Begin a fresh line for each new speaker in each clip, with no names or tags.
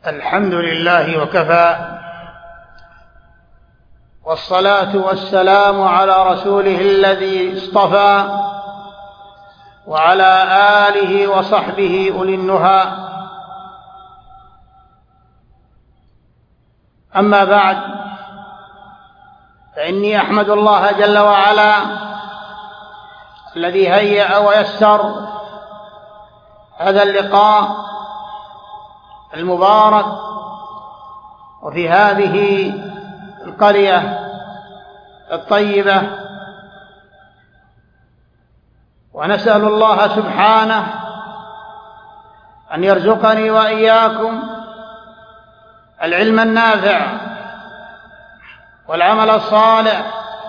الحمد لله وكفى، والصلاة والسلام على رسوله الذي اصطفى، وعلى آله وصحبه أولي النهى. أما بعد، فإني أحمد الله جل وعلا الذي هيأ ويسر هذا اللقاء المبارك وفي هذه القرية الطيبة، ونسأل الله سبحانه أن يرزقني وإياكم العلم النافع والعمل الصالح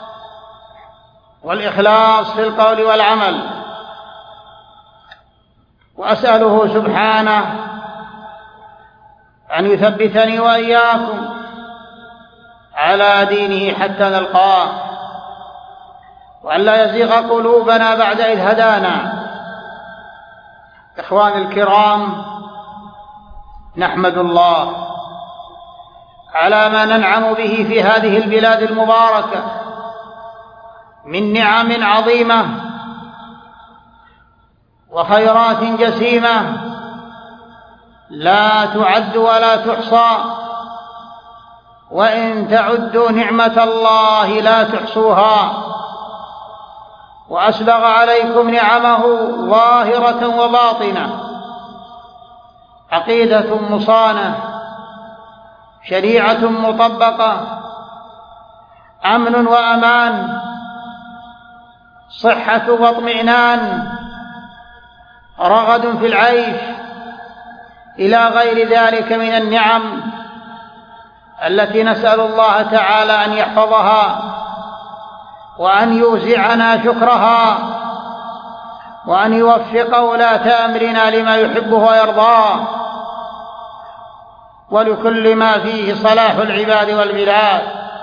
والإخلاص في القول والعمل، وأسأله سبحانه أن يثبتني وإياكم على دينه حتى نلقاه، وأن لا يزيغ قلوبنا بعد إذ هدانا. إخواني الكرام، نحمد الله على ما ننعم به في هذه البلاد المباركة من نعم عظيمة وخيرات جسيمة لا تعد ولا تحصى، وإن تعدوا نعمة الله لا تحصوها. وأسبغ عليكم نعمه ظاهرة وباطنة، عقيدة مصانة، شريعة مطبقة، أمن وأمان، صحة واطمئنان، رغد في العيش، إلى غير ذلك من النعم التي نسأل الله تعالى أن يحفظها وأن يوزعنا شكرها، وأن يوفق ولاة أمرنا لما يحبه ويرضاه، ولكل ما فيه صلاح العباد والبلاد.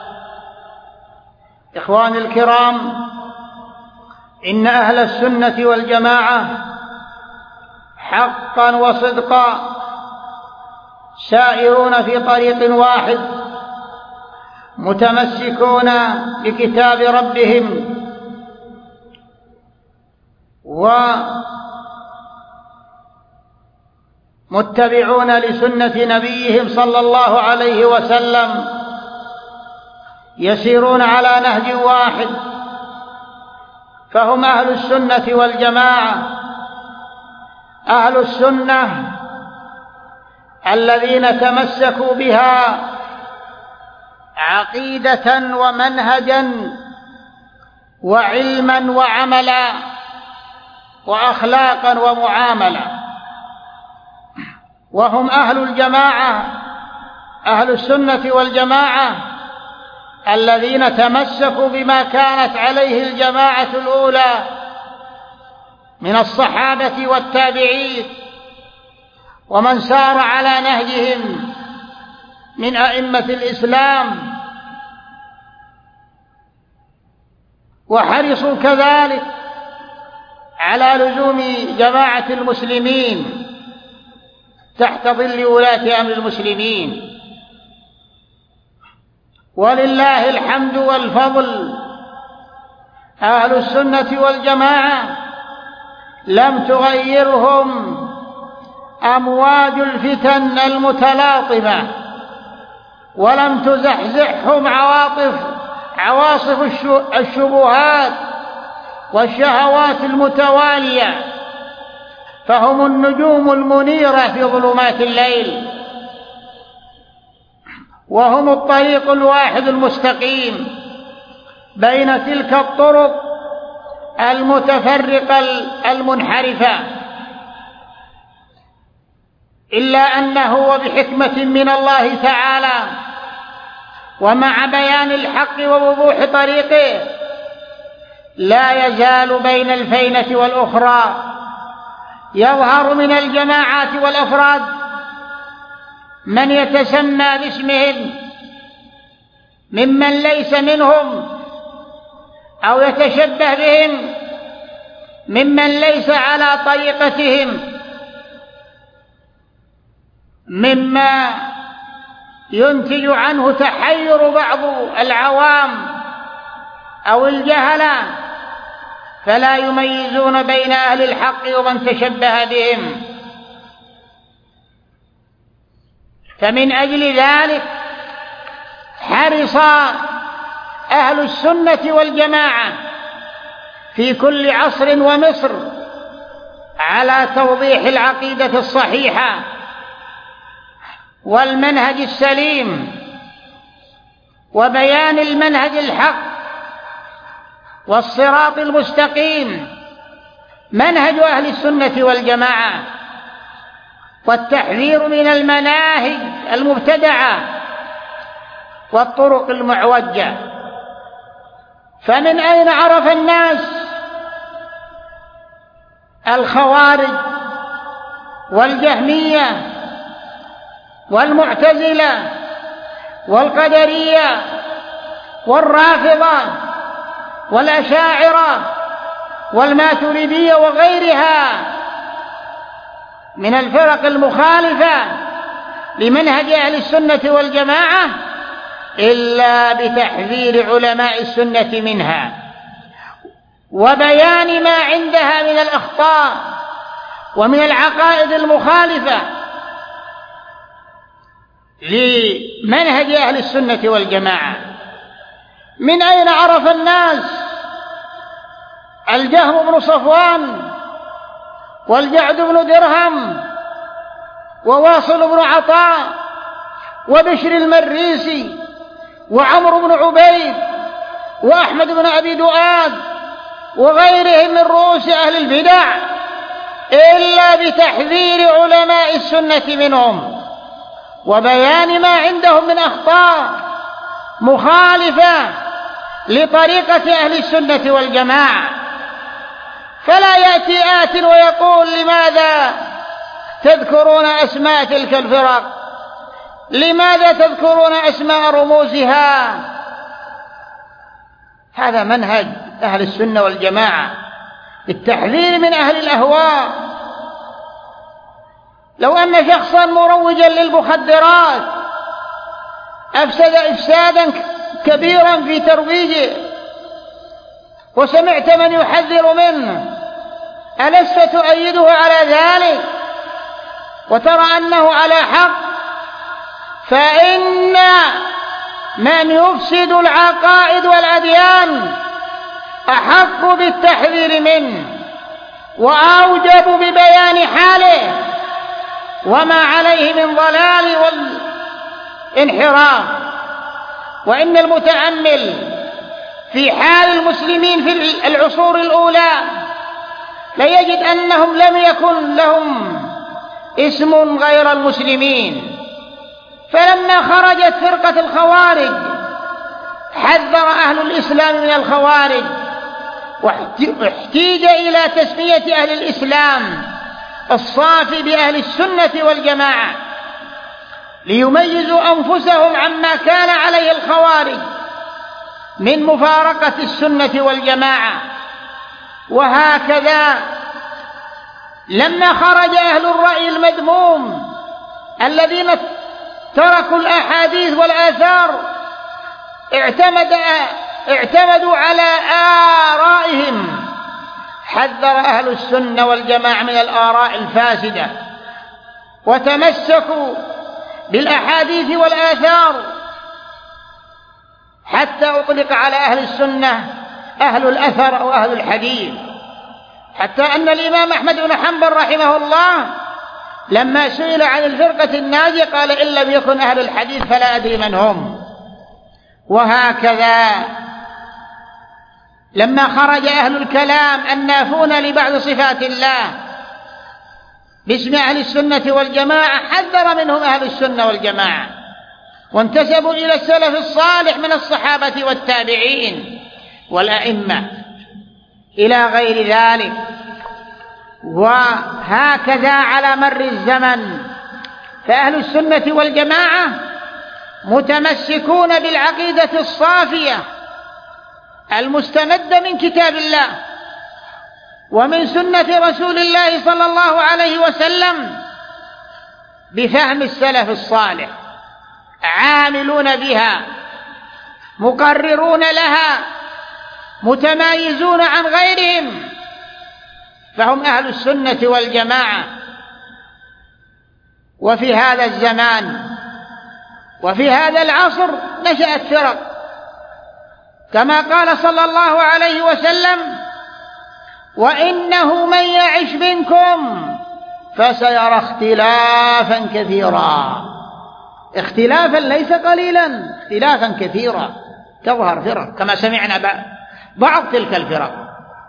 إخواني الكرام، إن أهل السنة والجماعة حقا وصدقا سائرون في طريق واحد، متمسكون بكتاب ربهم ومتبعون لسنة نبيهم صلى الله عليه وسلم، يسيرون على نهج واحد، فهم أهل السنة والجماعة. أهل السنة الذين تمسكوا بها عقيدة ومنهجا وعلما وعملا وأخلاقا ومعاملة، وهم أهل الجماعة، أهل السنة والجماعة الذين تمسكوا بما كانت عليه الجماعة الأولى من الصحابة والتابعين ومن سار على نهجهم من أئمة الإسلام، وحرصوا كذلك على لزوم جماعة المسلمين تحت ظل ولاة أمر المسلمين. ولله الحمد والفضل، أهل السنة والجماعة لم تغيرهم أمواج الفتن المتلاطمة، ولم تزحزحهم عواصف الشبهات والشهوات المتوالية، فهم النجوم المنيرة في ظلمات الليل، وهم الطريق الواحد المستقيم بين تلك الطرق المتفرقة المنحرفة. إلا أنه وبحكمة من الله تعالى ومع بيان الحق ووضوح طريقه لا يزال بين الفينة والأخرى يظهر من الجماعات والأفراد من يتسمى باسمهم ممن ليس منهم، أو يتشبه بهم ممن ليس على طريقتهم، مما ينتج عنه تحير بعض العوام أو الجهلة، فلا يميزون بين أهل الحق ومن تشبه بهم. فمن أجل ذلك حرص أهل السنة والجماعة في كل عصر ومصر على توضيح العقيدة الصحيحة والمنهج السليم وبيان المنهج الحق والصراط المستقيم، منهج أهل السنة والجماعة، والتحذير من المناهج المبتدعة والطرق المعوجة. فمن أين عرف الناس الخوارج والجهمية والمعتزلة والقدرية والرافضة والأشاعرة والماتريدية وغيرها من الفرق المخالفة لمنهج أهل السنة والجماعة إلا بتحذير علماء السنة منها وبيان ما عندها من الأخطاء ومن العقائد المخالفة لمنهج أهل السنة والجماعة. من أين عرف الناس الجهم بن صفوان والجعد بن درهم وواصل بن عطاء وبشر المريسي وعمرو بن عبيد وأحمد بن أبي دؤاد وغيرهم من رؤوس أهل البدع إلا بتحذير علماء السنة منهم وبيان ما عندهم من أخطاء مخالفة لطريقة أهل السنة والجماعة. فلا يأتي آت ويقول لماذا تذكرون أسماء تلك الفرق، لماذا تذكرون أسماء رموزها؟ هذا منهج أهل السنة والجماعة التحذير من أهل الأهواء. لو أن شخصا مروجا للمخدرات أفسد إفسادا كبيرا في ترويجه وسمعت من يحذر منه، ألست تؤيده على ذلك وترى أنه على حق؟ فإن من يفسد العقائد والأديان أحق بالتحذير منه وأوجب ببيان حاله وما عليه من ضلال والانحراف. وإن المتأمل في حال المسلمين في العصور الأولى ليجد أنهم لم يكن لهم اسم غير المسلمين. فلما خرجت فرقة الخوارج حذر أهل الإسلام من الخوارج واحتيج إلى تسمية أهل الإسلام الصافي بأهل السنة والجماعة ليميزوا أنفسهم عما كان عليه الخوارج من مفارقة السنة والجماعة. وهكذا لما خرج أهل الرأي المذموم الذين تركوا الأحاديث والآثار اعتمدوا على آرائهم، حذر أهل السنة والجماعة من الآراء الفاسدة وتمسكوا بالأحاديث والآثار، حتى أطلق على أهل السنة أهل الأثر أو أهل الحديث. حتى أن الإمام أحمد بن حنبل رحمه الله لما سئل عن الفرقة الناجية قال إن لم يكن أهل الحديث فلا أدري من هم. وهكذا لما خرج أهل الكلام النافون لبعض صفات الله باسم أهل السنة والجماعة حذر منهم أهل السنة والجماعة وانتسبوا إلى السلف الصالح من الصحابة والتابعين والأئمة إلى غير ذلك. وهكذا على مر الزمن فأهل السنة والجماعة متمسكون بالعقيدة الصافية المستمدة من كتاب الله ومن سنة رسول الله صلى الله عليه وسلم بفهم السلف الصالح، عاملون بها، مقررون لها، متمايزون عن غيرهم، فهم أهل السنة والجماعة. وفي هذا الزمان وفي هذا العصر نشأت فرق، كما قال صلى الله عليه وسلم: وإنه من يعش منكم فسيرى اختلافا كثيرا. اختلافا ليس قليلا، اختلافا كثيرا، تظهر فرق كما سمعنا بعض تلك الفرق.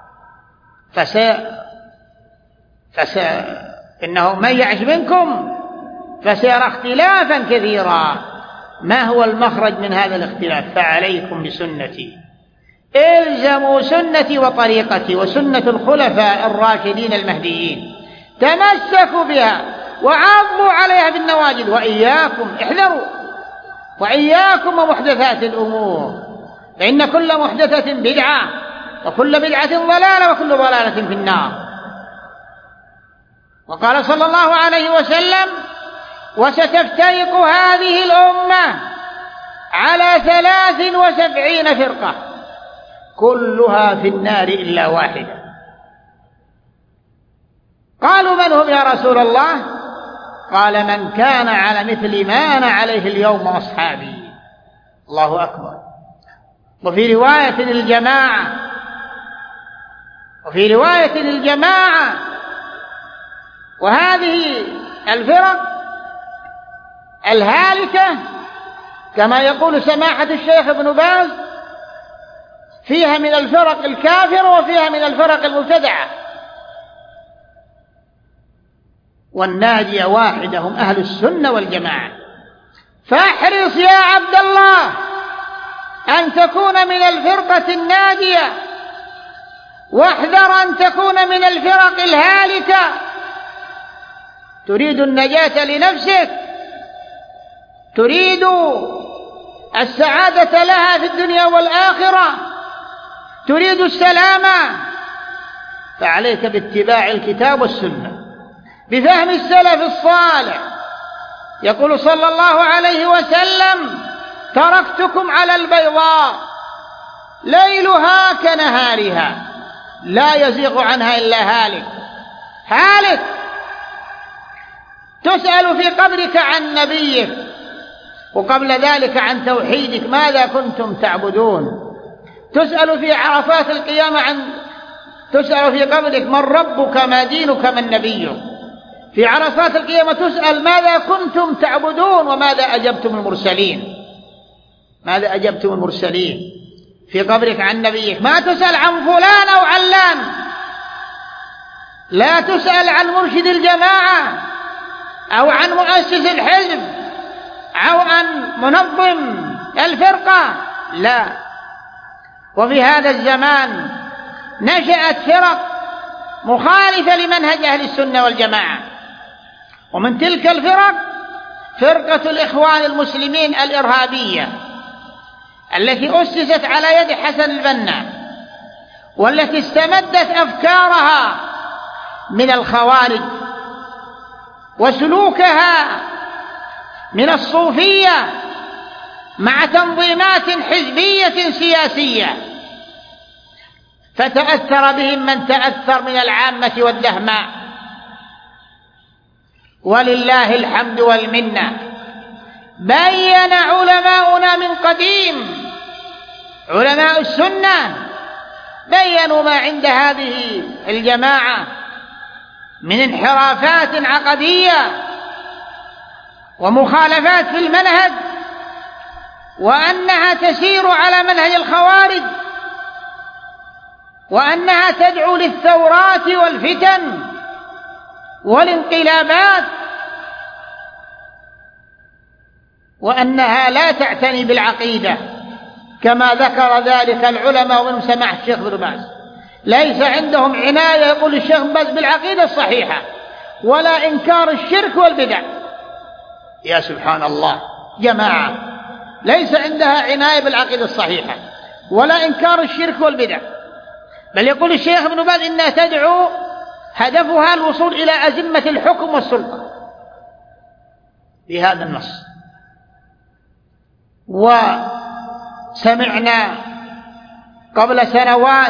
إنه من يعش منكم فسيرى اختلافا كثيرا. ما هو المخرج من هذا الاختلاف؟ فعليكم بسنتي، الزموا سنتي وطريقتي وسنة الخلفاء الراشدين المهديين، تمسكوا بها وعضوا عليها بالنواجذ، وإياكم، احذروا، وإياكم ومحدثات الأمور، فإن كل محدثة بدعة وكل بدعة ضلالة وكل ضلالة في النار. وقال صلى الله عليه وسلم: وستفترق هذه الأمة على 73 فرقة كلها في النار إلا واحدة. قالوا: من هم يا رسول الله؟ قال: من كان على مثل ما أنا عليه اليوم وأصحابي. الله أكبر. وفي رواية الجماعة. وهذه الفرق الهالكة كما يقول سماحة الشيخ ابن باز: فيها من الفرق الكافرة وفيها من الفرق المبتدعة، والناجية واحدة، هم أهل السنة والجماعة. فاحرص يا عبد الله أن تكون من الفرقة الناجية، واحذر أن تكون من الفرق الهالكة. تريد النجاة لنفسك، تريد السعادة لها في الدنيا والآخرة، تريد السلامة، فعليك باتباع الكتاب والسنة بفهم السلف الصالح. يقول صلى الله عليه وسلم: تركتكم على البيضاء ليلها كنهارها لا يزيغ عنها إلا هالك. هالك. تسأل في قبرك عن نبيك، وقبل ذلك عن توحيدك، ماذا كنتم تعبدون؟ تسأل في عرصات القيامة تسأل في قبرك: من ربك، ما دينك، من نبيك؟ في عرصات القيامة تسأل: ماذا كنتم تعبدون وماذا أجبتم المرسلين؟ ماذا أجبتم المرسلين؟ في قبرك عن نبيك. ما تسأل عن فلان أو علان، لا تسأل عن مرشد الجماعة أو عن مؤسس الحزب أو عن منظم الفرقة، لا. وفي هذا الزمان نشأت فرق مخالفة لمنهج أهل السنة والجماعة، ومن تلك الفرق فرقة الإخوان المسلمين الإرهابية التي أسست على يد حسن البنا، والتي استمدت أفكارها من الخوارج وسلوكها من الصوفية، مع تنظيمات حزبية سياسية، فتأثر بهم من تأثر من العامة والدهماء. ولله الحمد والمنة، بين علماؤنا من قديم، علماء السنة، بيّنوا ما عند هذه الجماعة من انحرافات عقدية ومخالفات في المنهج، وأنها تسير على منهج الخوارج، وأنها تدعو للثورات والفتن والانقلابات، وأنها لا تعتني بالعقيدة كما ذكر ذلك العلماء، ومن سماحة الشيخ ابن باز. ليس عندهم عناية، يقول الشيخ ابن باز، بالعقيدة الصحيحة ولا إنكار الشرك والبدع. يا سبحان الله، جماعة ليس عندها عناية بالعقيدة الصحيحة ولا إنكار الشرك والبدع، بل يقول الشيخ ابن باز إنها تدعو، هدفها الوصول إلى أزمة الحكم والسلطة. بهذا النص. وسمعنا قبل سنوات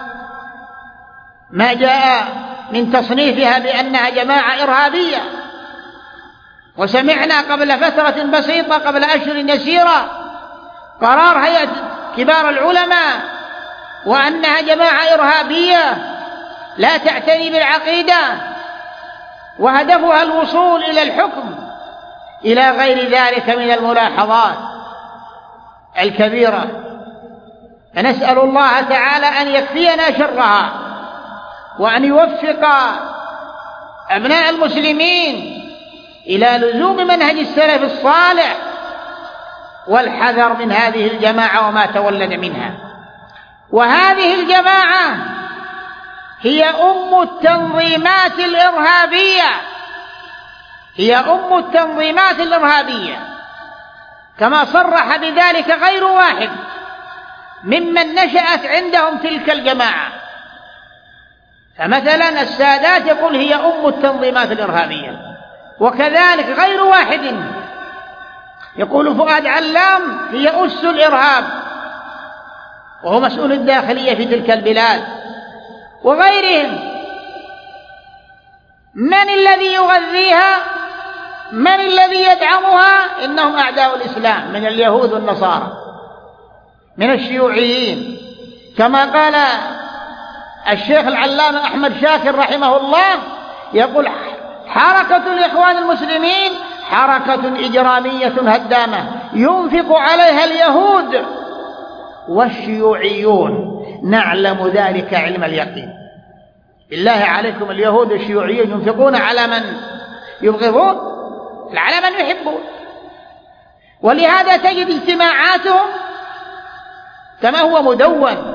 ما جاء من تصنيفها بأنها جماعة إرهابية، وسمعنا قبل فترة بسيطة قبل أشهر يسيرة قرار هيئة كبار العلماء وأنها جماعة إرهابية لا تعتني بالعقيدة وهدفها الوصول إلى الحكم، إلى غير ذلك من الملاحظات الكبيرة. فنسأل الله تعالى أن يكفينا شرها، وأن يوفق أبناء المسلمين إلى لزوم منهج السلف الصالح والحذر من هذه الجماعة وما تولد منها. وهذه الجماعة هي أم التنظيمات الإرهابية، هي أم التنظيمات الإرهابية، كما صرح بذلك غير واحد ممن نشأت عندهم تلك الجماعة. فمثلا السادات يقول هي أم التنظيمات الإرهابية، وكذلك غير واحد يقول فؤاد علام هي أس الإرهاب، وهو مسؤول الداخلية في تلك البلاد، وغيرهم. من الذي يغذيها؟ من الذي يدعمها؟ إنهم أعداء الإسلام من اليهود والنصارى، من الشيوعيين، كما قال الشيخ العلامة أحمد شاكر رحمه الله، يقول حركة الإخوان المسلمين حركة إجرامية هدامة ينفق عليها اليهود والشيوعيون، نعلم ذلك علم اليقين. بالله عليكم، اليهود والشيوعيون ينفقون على من يبغضون، على من يحبون. ولهذا تجد اجتماعاتهم كما هو مدون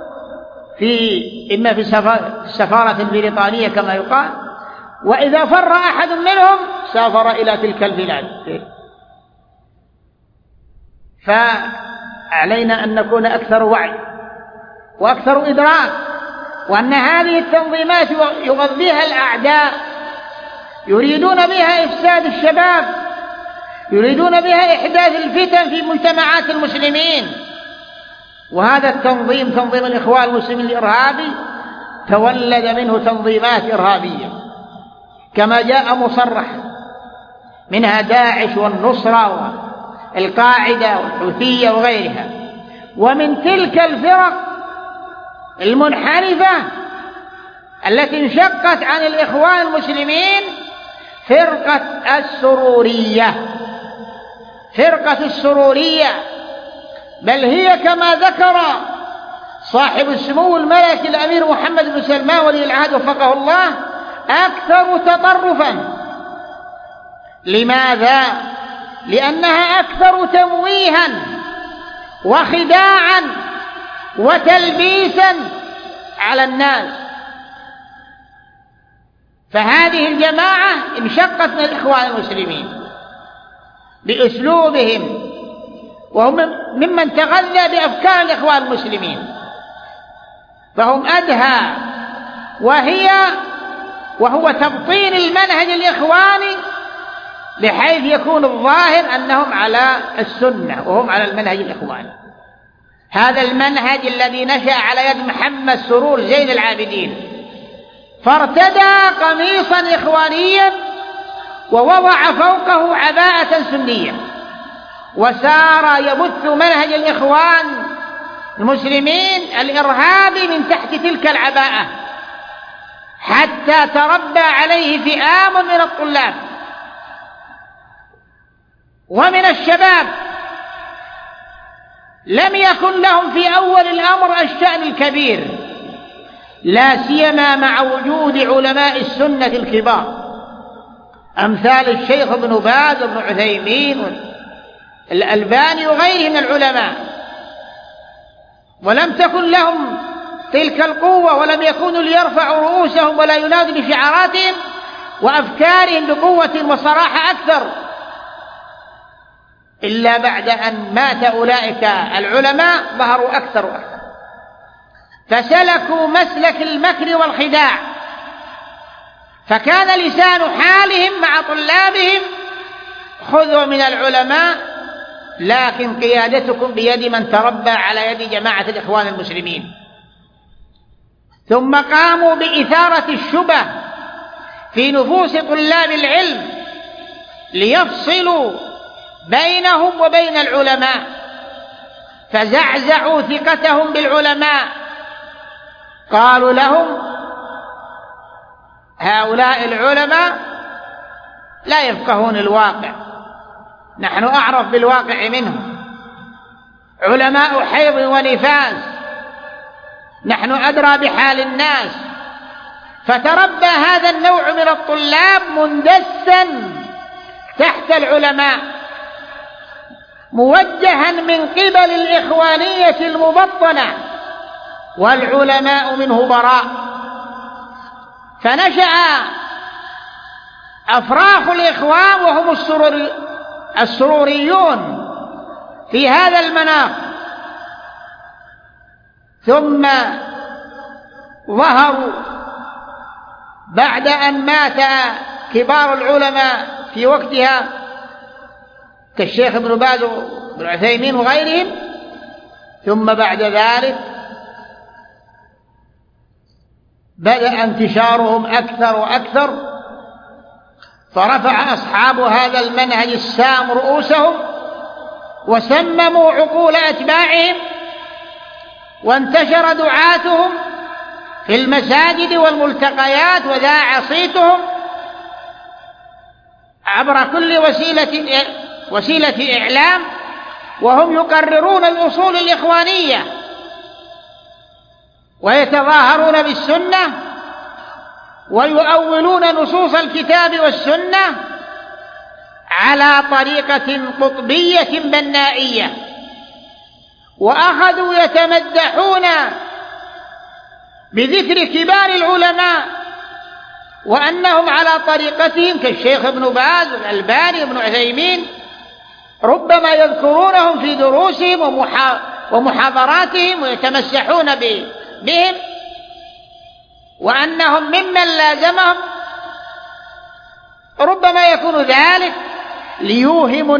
إما في السفارة البريطانية كما يقال، وإذا فر أحد منهم سافر إلى تلك البلاد. فعلينا أن نكون أكثر وعي وأكثر إدراك، وأن هذه التنظيمات يغذيها الأعداء، يريدون بها إفساد الشباب، يريدون بها إحداث الفتن في مجتمعات المسلمين. وهذا التنظيم، تنظيم الإخوان المسلمين الإرهابي، تولد منه تنظيمات إرهابية كما جاء مصرح، منها داعش والنصرة والقاعدة والحوثية وغيرها. ومن تلك الفرق المنحرفة التي انشقت عن الإخوان المسلمين فرقة السرورية، فرقة السرورية، بل هي كما ذكر صاحب السمو الملكي الأمير محمد بن سلمان ولي العهد وفقه الله أكثر تطرفا. لماذا؟ لأنها أكثر تمويها وخداعا وتلبيسا على الناس. فهذه الجماعة انشقت من الإخوان المسلمين بأسلوبهم، وهم ممن تغذى بأفكار الإخوان المسلمين، فهم أدهى وهو تبطين المنهج الإخواني بحيث يكون الظاهر أنهم على السنة وهم على المنهج الإخواني. هذا المنهج الذي نشأ على يد محمد سرور زين العابدين، فارتدى قميصا إخوانيا ووضع فوقه عباءة سنية، وسار يبث منهج الإخوان المسلمين الإرهابي من تحت تلك العباءة، حتى تربى عليه فئام من الطلاب ومن الشباب لم يكن لهم في أول الأمر الشأن الكبير، لا سيما مع وجود علماء السنة الكبار أمثال الشيخ ابن باز وابن عثيمين والألباني وغيرهم من العلماء، ولم تكن لهم تلك القوة، ولم يكونوا ليرفعوا رؤوسهم ولا ينادوا بشعاراتهم وأفكارهم بقوة وصراحة أكثر، إلا بعد أن مات أولئك العلماء ظهروا أكثر وأكثر، فسلكوا مسلك المكر والخداع، فكان لسان حالهم مع طلابهم خذوا من العلماء، لكن قيادتكم بيد من تربى على يد جماعة الإخوان المسلمين. ثم قاموا بإثارة الشبه في نفوس طلاب العلم ليفصلوا بينهم وبين العلماء، فزعزعوا ثقتهم بالعلماء. قالوا لهم هؤلاء العلماء لا يفقهون الواقع، نحن أعرف بالواقع منهم، علماء حيض ونفاس، نحن أدرى بحال الناس. فتربى هذا النوع من الطلاب مندسا تحت العلماء، موجها من قبل الإخوانية المبطنة، والعلماء منه براء. فنشأ أفراخ الإخوان وهم السروريون في هذا المناخ، ثم ظهروا بعد أن مات كبار العلماء في وقتها كالشيخ ابن باز وابن عثيمين وغيرهم، ثم بعد ذلك بدأ انتشارهم أكثر وأكثر، فرفع أصحاب هذا المنهج السام رؤوسهم وسمموا عقول أتباعهم، وانتشر دعاتهم في المساجد والملتقيات، وذاع صيتهم عبر كل وسيلة إعلام، وهم يقررون الأصول الإخوانية ويتظاهرون بالسنة ويؤولون نصوص الكتاب والسنة على طريقة قطبية بنائية، وأخذوا يتمدحون بذكر كبار العلماء وأنهم على طريقتهم كالشيخ ابن باز والألباني وابن عثيمين، ربما يذكرونهم في دروسهم ومحاضراتهم ويتمسحون بهم، وأنهم ممن لازمهم. ربما يكون ذلك ليوهم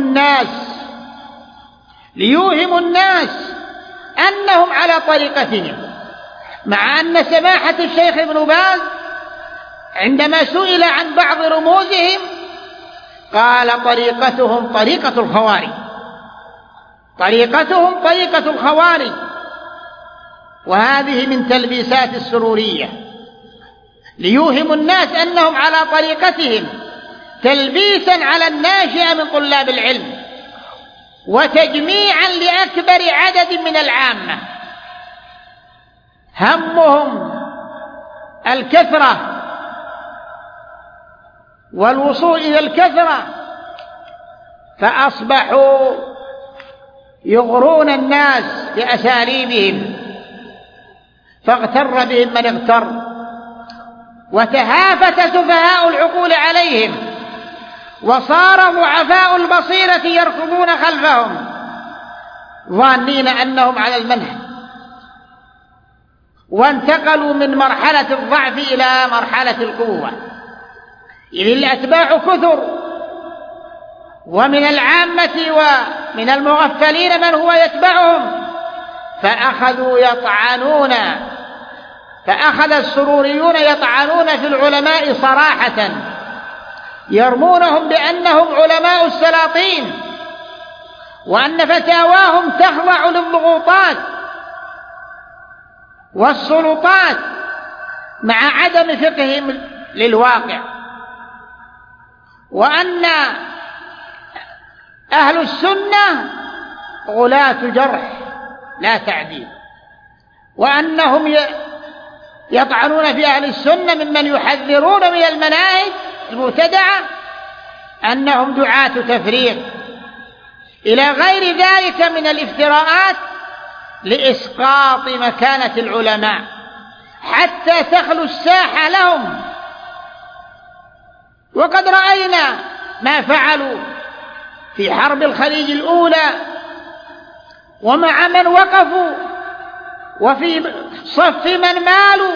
الناس أنهم على طريقتهم، مع أن سماحة الشيخ ابن باز عندما سئل عن بعض رموزهم قال طريقتهم طريقة الخوارج، وهذه من تلبيسات السرورية، ليوهم الناس أنهم على طريقتهم تلبيسا على الناشئة من طلاب العلم وتجميعا لأكبر عدد من العامة، همهم الكثرة والوصول إلى الكثرة، فأصبحوا يغرون الناس بأساليبهم، فاغتر بهم من اغتر، وتهافت سفهاء العقول عليهم، وصار ضعفاء البصيرة يركضون خلفهم ظانين أنهم على المنهج، وانتقلوا من مرحلة الضعف إلى مرحلة القوة، إذ الأتباع كثر، ومن العامة ومن المغفلين من هو يتبعهم، فأخذ السروريون يطعنون في العلماء صراحة، يرمونهم بأنهم علماء السلاطين، وأن فتاواهم تخضع للضغوطات والسلطات مع عدم فقههم للواقع، وأن أهل السنة غلاة جرح لا تعديل، وأنهم يطعنون في أهل السنة ممن يحذرون من المناهج المبتدعة أنهم دعاة تفريق، إلى غير ذلك من الافتراءات لإسقاط مكانة العلماء حتى تخلو الساحة لهم. وقد رأينا ما فعلوا في حرب الخليج الأولى، ومع من وقفوا وفي صف من مالوا،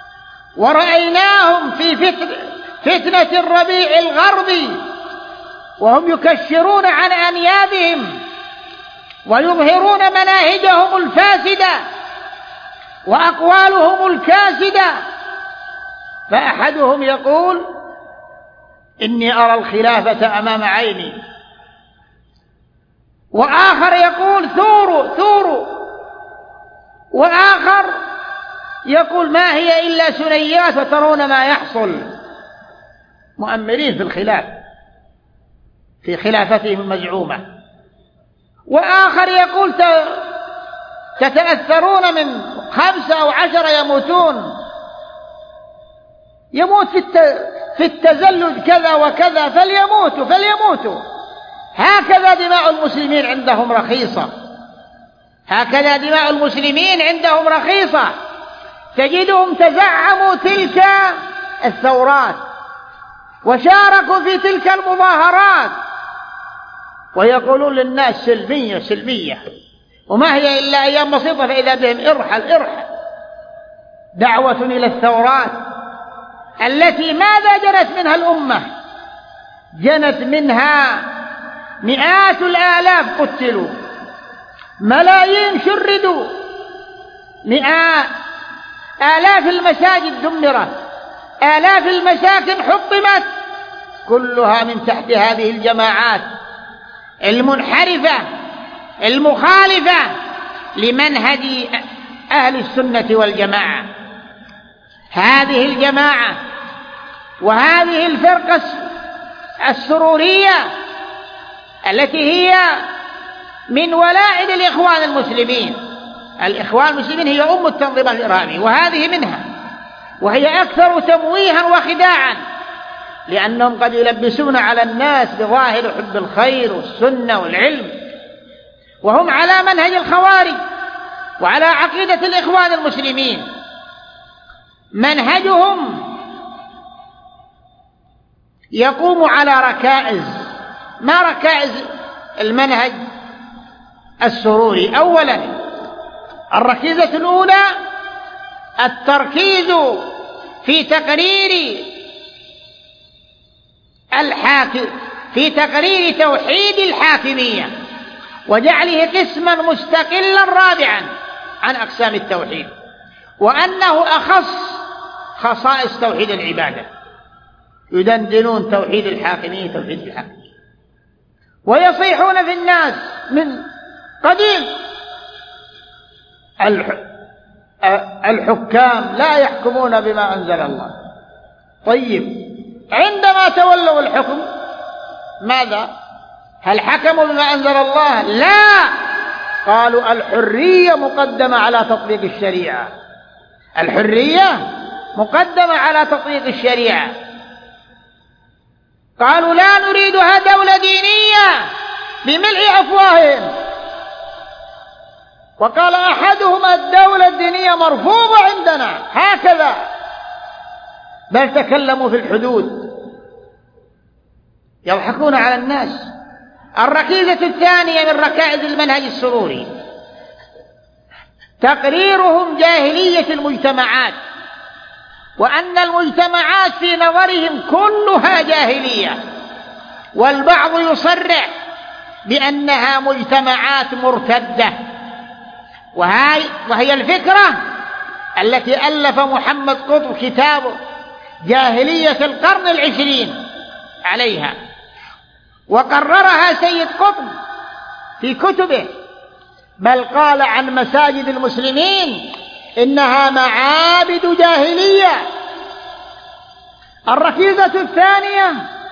ورأيناهم في فتنة الربيع الغربي وهم يكشرون عن أنيابهم ويظهرون مناهجهم الفاسدة وأقوالهم الكاسدة. فأحدهم يقول: إني أرى الخلافة أمام عيني، وآخر يقول: ثوروا ثوروا، وآخر يقول: ما هي إلا سنيات وترون ما يحصل. مؤمرين في الخلاف، في خلافتهم المزعومة. وآخر يقول: تتأثرون من 5 أو 10 يموتون، يموت في التزلج كذا وكذا، فليموتوا فليموتوا. هكذا دماء المسلمين عندهم رخيصة، هكذا دماء المسلمين عندهم رخيصة. تجدهم تزعموا تلك الثورات وشاركوا في تلك المظاهرات ويقولون للناس سلمية سلمية، وما هي إلا أيام بسيطة فإذا بهم ارحل ارحل. دعوة إلى الثورات التي ماذا جنت منها الأمة؟ جنت منها مئات الآلاف قتلوا، ملايين شردوا، مئات آلاف المساجد دمرت، آلاف المساكن حطمت، كلها من تحت هذه الجماعات المنحرفة المخالفة لمنهج أهل السنة والجماعة. هذه الجماعة وهذه الفرقة السرورية التي هي من ولائد الإخوان المسلمين. الإخوان المسلمين هي أم التنظيمات الإرهابية، وهذه منها، وهي أكثر تمويها وخداعا، لأنهم قد يلبسون على الناس بظاهر حب الخير والسنة والعلم، وهم على منهج الخوارج وعلى عقيدة الإخوان المسلمين. منهجهم يقوم على ركائز. ما ركائز المنهج السروري؟ أولا، الركيزة الأولى التركيز في تقرير توحيد الحاكمية وجعله قسما مستقلا رابعا عن أقسام التوحيد، وأنه أخص خصائص توحيد العبادة. يدندنون توحيد الحاكمية توحيد الحاكمية، ويصيحون في الناس من قديم: الحكام لا يحكمون بما أنزل الله. طيب، عندما تولوا الحكم ماذا؟ هل حكموا بما أنزل الله؟ لا، قالوا الحرية مقدمة على تطبيق الشريعة، الحرية مقدمة على تطبيق الشريعة. قالوا لا نريدها دولة دينية بملء أفواههم. وقال أحدهم: الدولة الدينية مرفوضة عندنا، هكذا. بل تكلموا في الحدود، يضحكون على الناس. الركيزة الثانية من ركائز المنهج السروري تقريرهم جاهلية المجتمعات، وأن المجتمعات في نظرهم كلها جاهلية، والبعض يصرح بأنها مجتمعات مرتدة. وهي الفكرة التي ألف محمد قطب كتابه جاهلية القرن 20 عليها، وقررها سيد قطب في كتبه، بل قال عن مساجد المسلمين إنها معابد جاهلية. الركيزة الثانية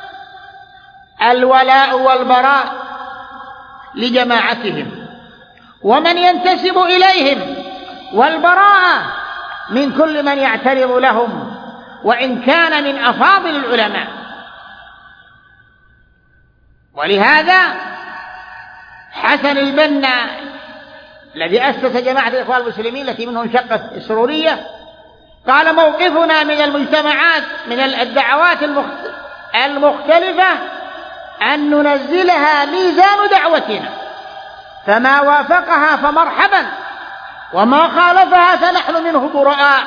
الولاء والبراء لجماعتهم ومن ينتسب إليهم، والبراءة من كل من يعترض لهم وإن كان من أفاضل العلماء. ولهذا حسن البنا الذي أسس جماعة الإخوان المسلمين التي منه انشقت السرورية قال: موقفنا من المجتمعات من الدعوات المختلفة أن ننزلها ميزان دعوتنا، فما وافقها فمرحبا، وما خالفها فنحن منه براء.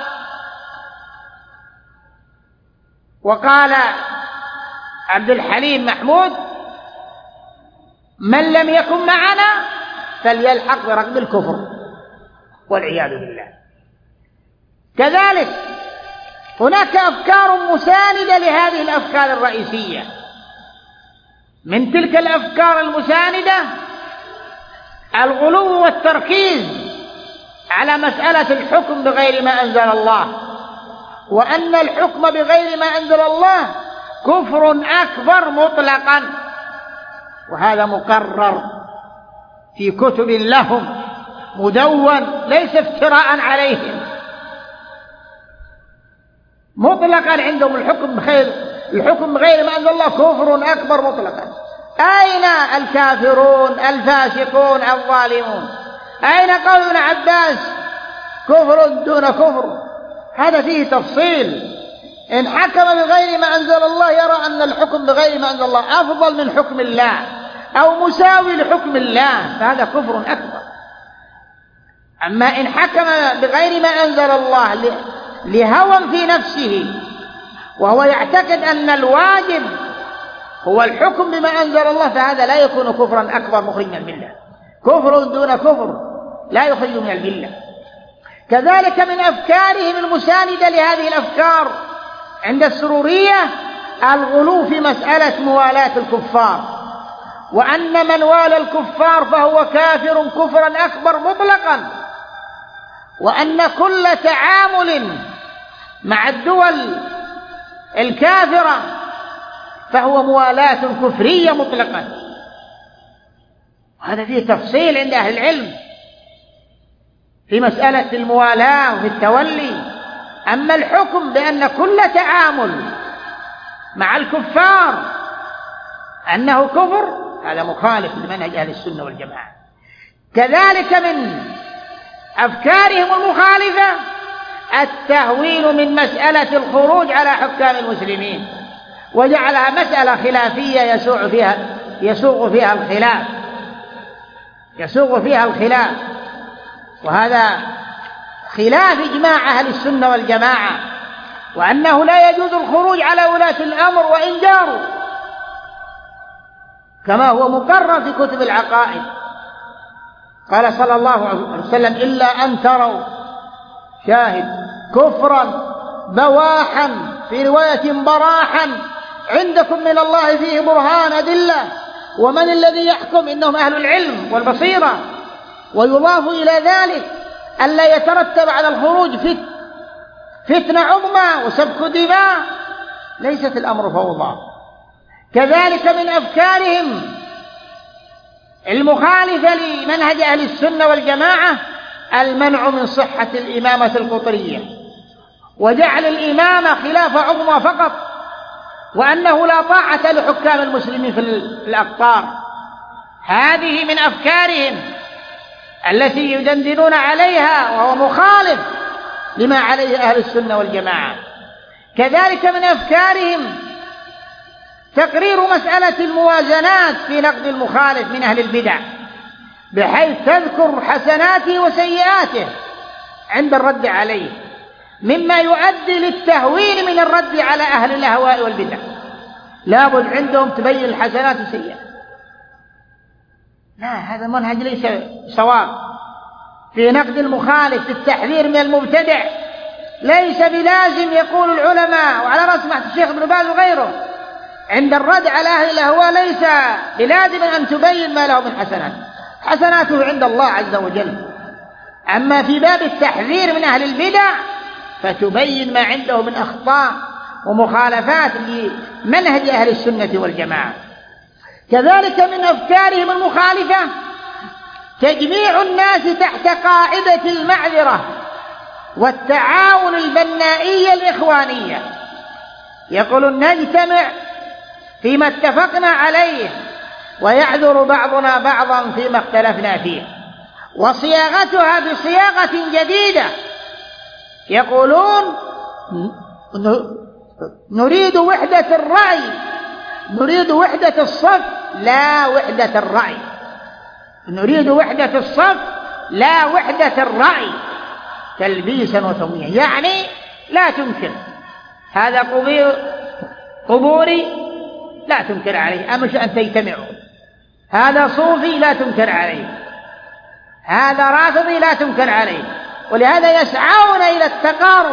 وقال عبد الحليم محمود: من لم يكن معنا فليلحق بركب الكفر والعياذ بالله. كذلك هناك أفكار مساندة لهذه الأفكار الرئيسية. من تلك الأفكار المساندة الغلو والتركيز على مسألة الحكم بغير ما أنزل الله، وأن الحكم بغير ما أنزل الله كفر أكبر مطلقا، وهذا مقرر في كتب لهم مدون ليس افتراء عليهم، مطلقا عندهم الحكم بغير ما أنزل الله كفر أكبر مطلقا. أين الكافرون الفاسقون الظالمون؟ أين قول ابن عباس كفر دون كفر؟ هذا فيه تفصيل. إن حكم بغير ما أنزل الله يرى أن الحكم بغير ما أنزل الله أفضل من حكم الله أو مساوي لحكم الله فهذا كفر أكبر. أما إن حكم بغير ما أنزل الله لهوى في نفسه وهو يعتقد أن الواجب هو الحكم بما أنزل الله فهذا لا يكون كفرا أكبر مخرج من الملة، كفر دون كفر لا يخرج من الملة. كذلك من أفكارهم المساندة لهذه الأفكار عند السرورية الغلو في مسألة موالاة الكفار، وأن من والى الكفار فهو كافر كفرا أكبر مطلقا، وأن كل تعامل مع الدول الكافرة فهو موالاة كفرية مطلقا. هذا فيه تفصيل عند أهل العلم في مسألة الموالاة وفي التولي. أما الحكم بأن كل تعامل مع الكفار أنه كفر هذا مخالف لمنهج أهل السنة والجماعة. كذلك من أفكارهم المخالفة التهوين من مسألة الخروج على حكام المسلمين، وجعلها مسألة خلافية يسوغ فيها الخلاف، وهذا خلاف إجماع أهل السنة والجماعة، وأنه لا يجوز الخروج على ولاة الأمر وإن جاروا، كما هو مقرر في كتب العقائد. قال صلى الله عليه وسلم إلا أن تروا شاهد كفرا بواحا في رواية براحا عندكم من الله فيه برهان أدلة ومن الذي يحكم إنهم أهل العلم والبصيرة. ويضاف إلى ذلك ألا يترتب على الخروج فتنة عظمى وسفك دماء، ليست الأمر فوضى. كذلك من أفكارهم المخالفة لمنهج أهل السنة والجماعة المنع من صحة الإمامة القطرية، وجعل الإمامة خلافة عظمى فقط، وأنه لا طاعة لحكام المسلمين في الأقطار. هذه من أفكارهم التي يدندنون عليها وهو مخالف لما عليه أهل السنة والجماعة. كذلك من أفكارهم تقرير مسألة الموازنات في نقد المخالف من أهل البدع، بحيث تذكر حسناته وسيئاته عند الرد عليه، مما يؤدي للتهوين من الرد على أهل الأهواء والبدع. لابد عندهم تبين الحسنات والسيئات. لا، هذا منهج ليس صواب في نقد المخالف، في التحذير من المبتدع. ليس بلازم يقول العلماء وعلى رأس سماحة الشيخ ابن باز وغيره عند الرد على أهل الأهواء ليس بلازم أن تبين ما له من حسنات، حسناته عند الله عز وجل. أما في باب التحذير من أهل البدع فتبين ما عنده من أخطاء ومخالفات لمنهج أهل السنة والجماعة. كذلك من أفكارهم المخالفة تجميع الناس تحت قاعدة المعذرة والتعاون البنائية الإخوانية. يقولون نجتمع فيما اتفقنا عليه ويعذر بعضنا بعضا فيما اختلفنا فيه، وصياغتها بصياغة جديدة. يقولون نريد وحدة الرأي، نريد وحدة الصف لا وحدة الرأي، نريد وحدة الصف لا وحدة الرأي، تلبيسا وتمويها. يعني لا تنكر هذا قبوري لا تنكر عليه، أمش أن تجتمعوا هذا صوفي لا تنكر عليه، هذا رافضي لا تنكر عليه، ولهذا يسعون إلى التقارب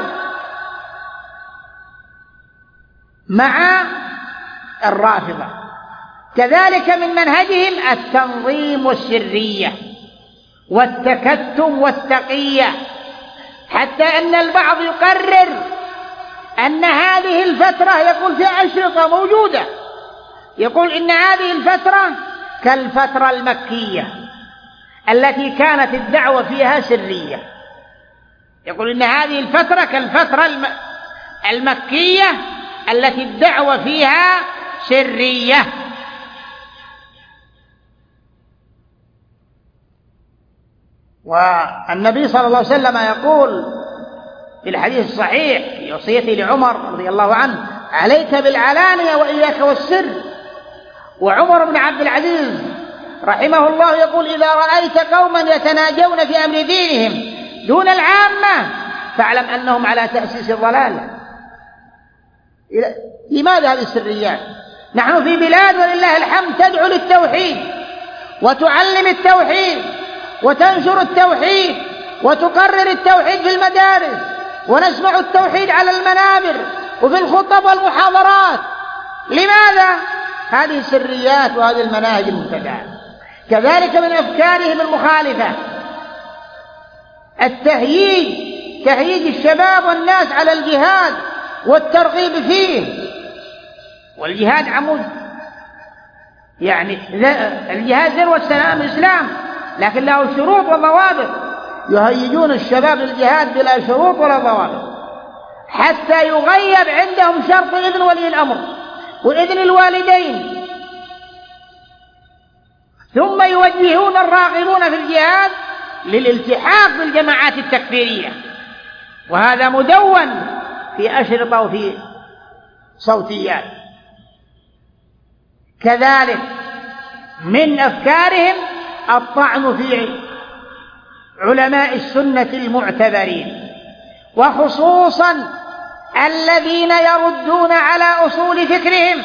مع الرافضة. كذلك من منهجهم التنظيم والسرية والتكتم والتقية، حتى أن البعض يقرر أن هذه الفترة، يقول في أشرطة موجودة، يقول إن هذه الفترة كالفترة المكية التي كانت الدعوة فيها سرية، يقول إن هذه الفترة كالفترة المكية التي الدعوة فيها سرية. والنبي صلى الله عليه وسلم يقول في الحديث الصحيح في وصيته لعمر رضي الله عنه: عليك بالعلانية وإياك والسر. وعمر بن عبد العزيز رحمه الله يقول: إذا رأيت قوما يتناجون في أمر دينهم دون العامة فاعلم أنهم على تأسيس الضلال. لماذا هذه السريات؟ نحن في بلاد ولله الحمد تدعو للتوحيد وتعلم التوحيد وتنشر التوحيد وتقرر التوحيد في المدارس، ونسمع التوحيد على المنابر وفي الخطب والمحاضرات. لماذا؟ هذه السريات وهذه المناهج المبتدعة. كذلك من أفكارهم المخالفة تهييج الشباب والناس على الجهاد والترغيب فيه. والجهاد عمود، يعني الجهاد ذروة سلام الإسلام، لكن له شروط وضوابط. يهيجون الشباب للجهاد بلا شروط ولا ضوابط، حتى يغيب عندهم شرط إذن ولي الأمر وإذن الوالدين، ثم يوجهون الراغبون في الجهاد للالتحاق بالجماعات التكفيرية، وهذا مدون في أشرطة وفي صوتيات. كذلك من أفكارهم الطعن في علماء السنة المعتبرين، وخصوصا الذين يردون على أصول فكرهم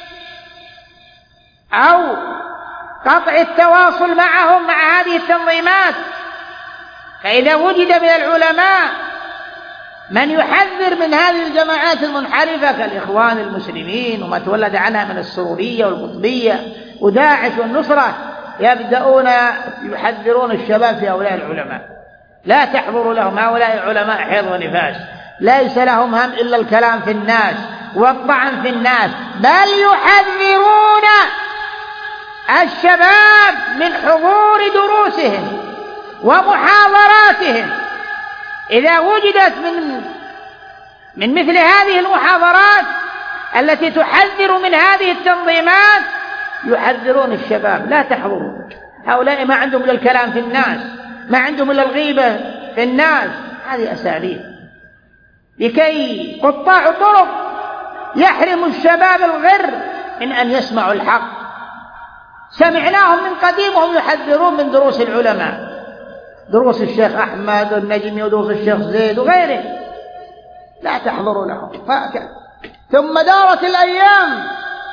أو قطع التواصل معهم مع هذه التنظيمات. فإذا وجد من العلماء من يحذر من هذه الجماعات المنحرفة كالإخوان المسلمين وما تولد عنها من السرورية والقطبية وداعش والنصرة، يبدأون يحذرون الشباب في هؤلاء العلماء: لا تحضروا لهم، هؤلاء العلماء حيض ونفاس، ليس لهم هم إلا الكلام في الناس والطعن في الناس. بل يحذرون الشباب من حضور دروسهم ومحاضراتهم. إذا وجدت من مثل هذه المحاضرات التي تحذر من هذه التنظيمات يحذرون الشباب: لا تحضروا، هؤلاء ما عندهم إلا الكلام في الناس، ما عندهم إلا الغيبة في الناس. هذه أساليب لكي قطاع الطرق يحرم الشباب الغر من أن يسمعوا الحق. سمعناهم من قديم وهم يحذرون من دروس العلماء، دروس الشيخ أحمد النجمي ودروس الشيخ زيد وغيره، لا تحضروا لهم. ثم دارت الأيام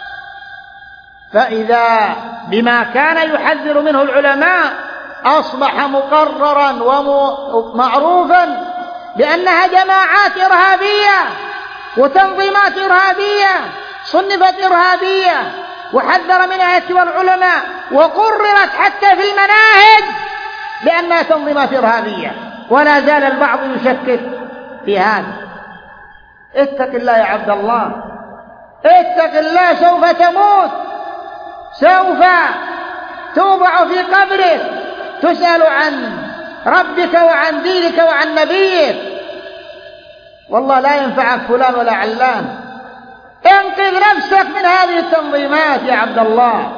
فإذا بما كان يحذر منه العلماء أصبح مقررا ومعروفا بأنها جماعات إرهابية وتنظيمات إرهابية صنفت إرهابية، وحذر منها كبار العلماء، وقررت حتى في المناهج بأنها تنظيمات إرهابية، ولا زال البعض يشكك في هذا. اتق الله يا عبد الله، اتق الله، سوف تموت، سوف توضع في قبرك، تسأل عن ربك وعن دينك وعن نبيك، والله لا ينفعك فلان ولا علان. انقذ نفسك من هذه التنظيمات يا عبد الله،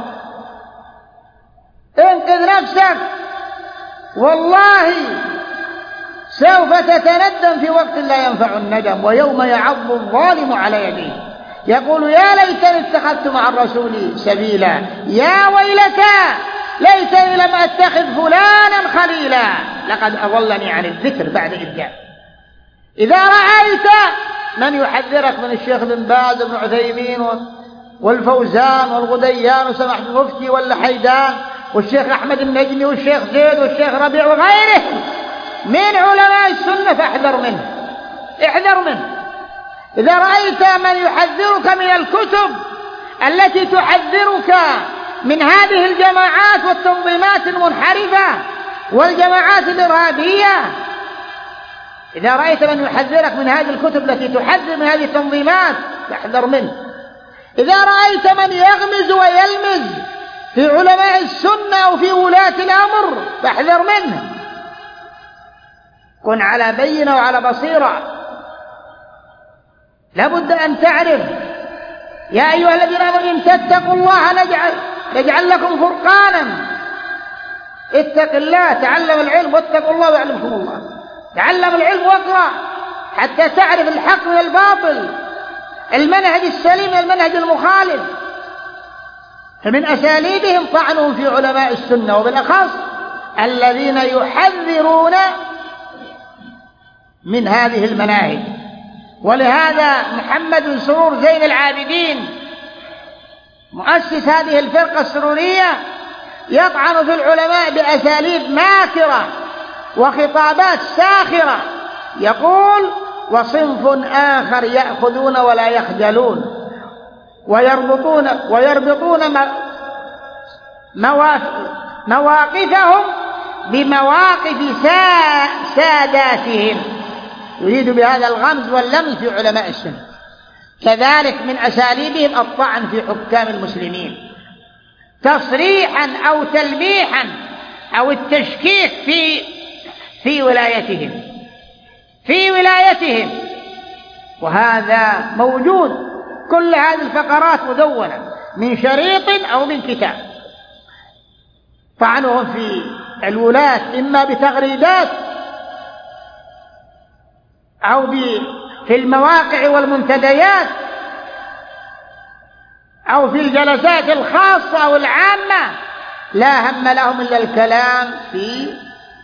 انقذ نفسك، والله سوف تتندم في وقت لا ينفع الندم، ويوم يعض الظالم على يديه يقول: يا ليتني اتخذت مع الرسول سبيلا، يا ويلتى ليتني لم أتخذ فلانا خليلا، لقد أضلني عن الذكر بعد إذ جاء. إذا رأيت من يحذرك من الشيخ بن باز وابن عثيمين والفوزان والغديان وسماحة المفتي واللحيدان والشيخ أحمد النجمي والشيخ زيد والشيخ ربيع وغيرهم من علماء السنة، فاحذر منه، احذر منه. إذا رأيت من يحذرك من الكتب التي تحذرك من هذه الجماعات والتنظيمات المنحرفة والجماعات الإرهابية، إذا رأيت من يحذرك من هذه الكتب التي تحذر من هذه التنظيمات فاحذر منه. إذا رأيت من يغمز ويلمز في علماء السنة أو في ولاة الأمر فاحذر منه. كن على بينة وعلى بصيرة. لابد أن تعرف يا أيها الذين آمنوا إن تتقوا الله نجعل لكم فرقانا. اتق الله، تعلم العلم واتقوا الله ويعلمكم الله. تعلم العلم واقرأ حتى تعرف الحق من الباطل، المنهج السليم من المنهج المخالف. فمن أساليبهم طعنهم في علماء السنة، وبالأخص الذين يحذرون من هذه المناهج. ولهذا محمد بن سرور زين العابدين مؤسس هذه الفرقة السرورية يطعن في العلماء بأساليب ماكرة وخطابات ساخرة. يقول: وصنف آخر يأخذون ولا يخجلون ويربطون مواقفهم بمواقف ساداتهم، يريد بهذا الغمز واللمز في علماء السنة. كذلك من أساليبهم الطعن في حكام المسلمين تصريحا أو تلميحا أو التشكيك في ولايتهم، وهذا موجود. كل هذه الفقرات مدونة من شريط أو من كتاب. طعنهم في الولاة إما بتغريدات أو في المواقع والمنتديات أو في الجلسات الخاصة أو العامة، لا هم لهم إلا الكلام في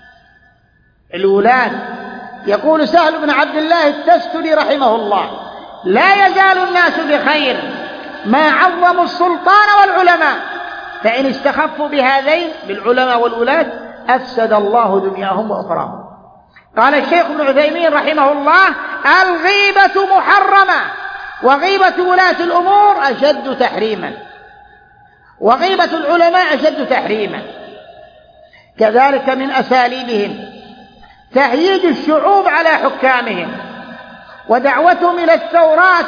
الولاة. يقول سهل بن عبد الله التستري رحمه الله: لا يزال الناس بخير ما عظموا السلطان والعلماء، فإن استخفوا بهذين بالعلماء والولاة أفسد الله دنياهم وأخراهم. قال الشيخ ابن عثيمين رحمه الله: الغيبة محرمة، وغيبة ولاة الأمور أشد تحريما، وغيبة العلماء أشد تحريما. كذلك من أساليبهم تهييج الشعوب على حكامهم ودعوتهم إلى الثورات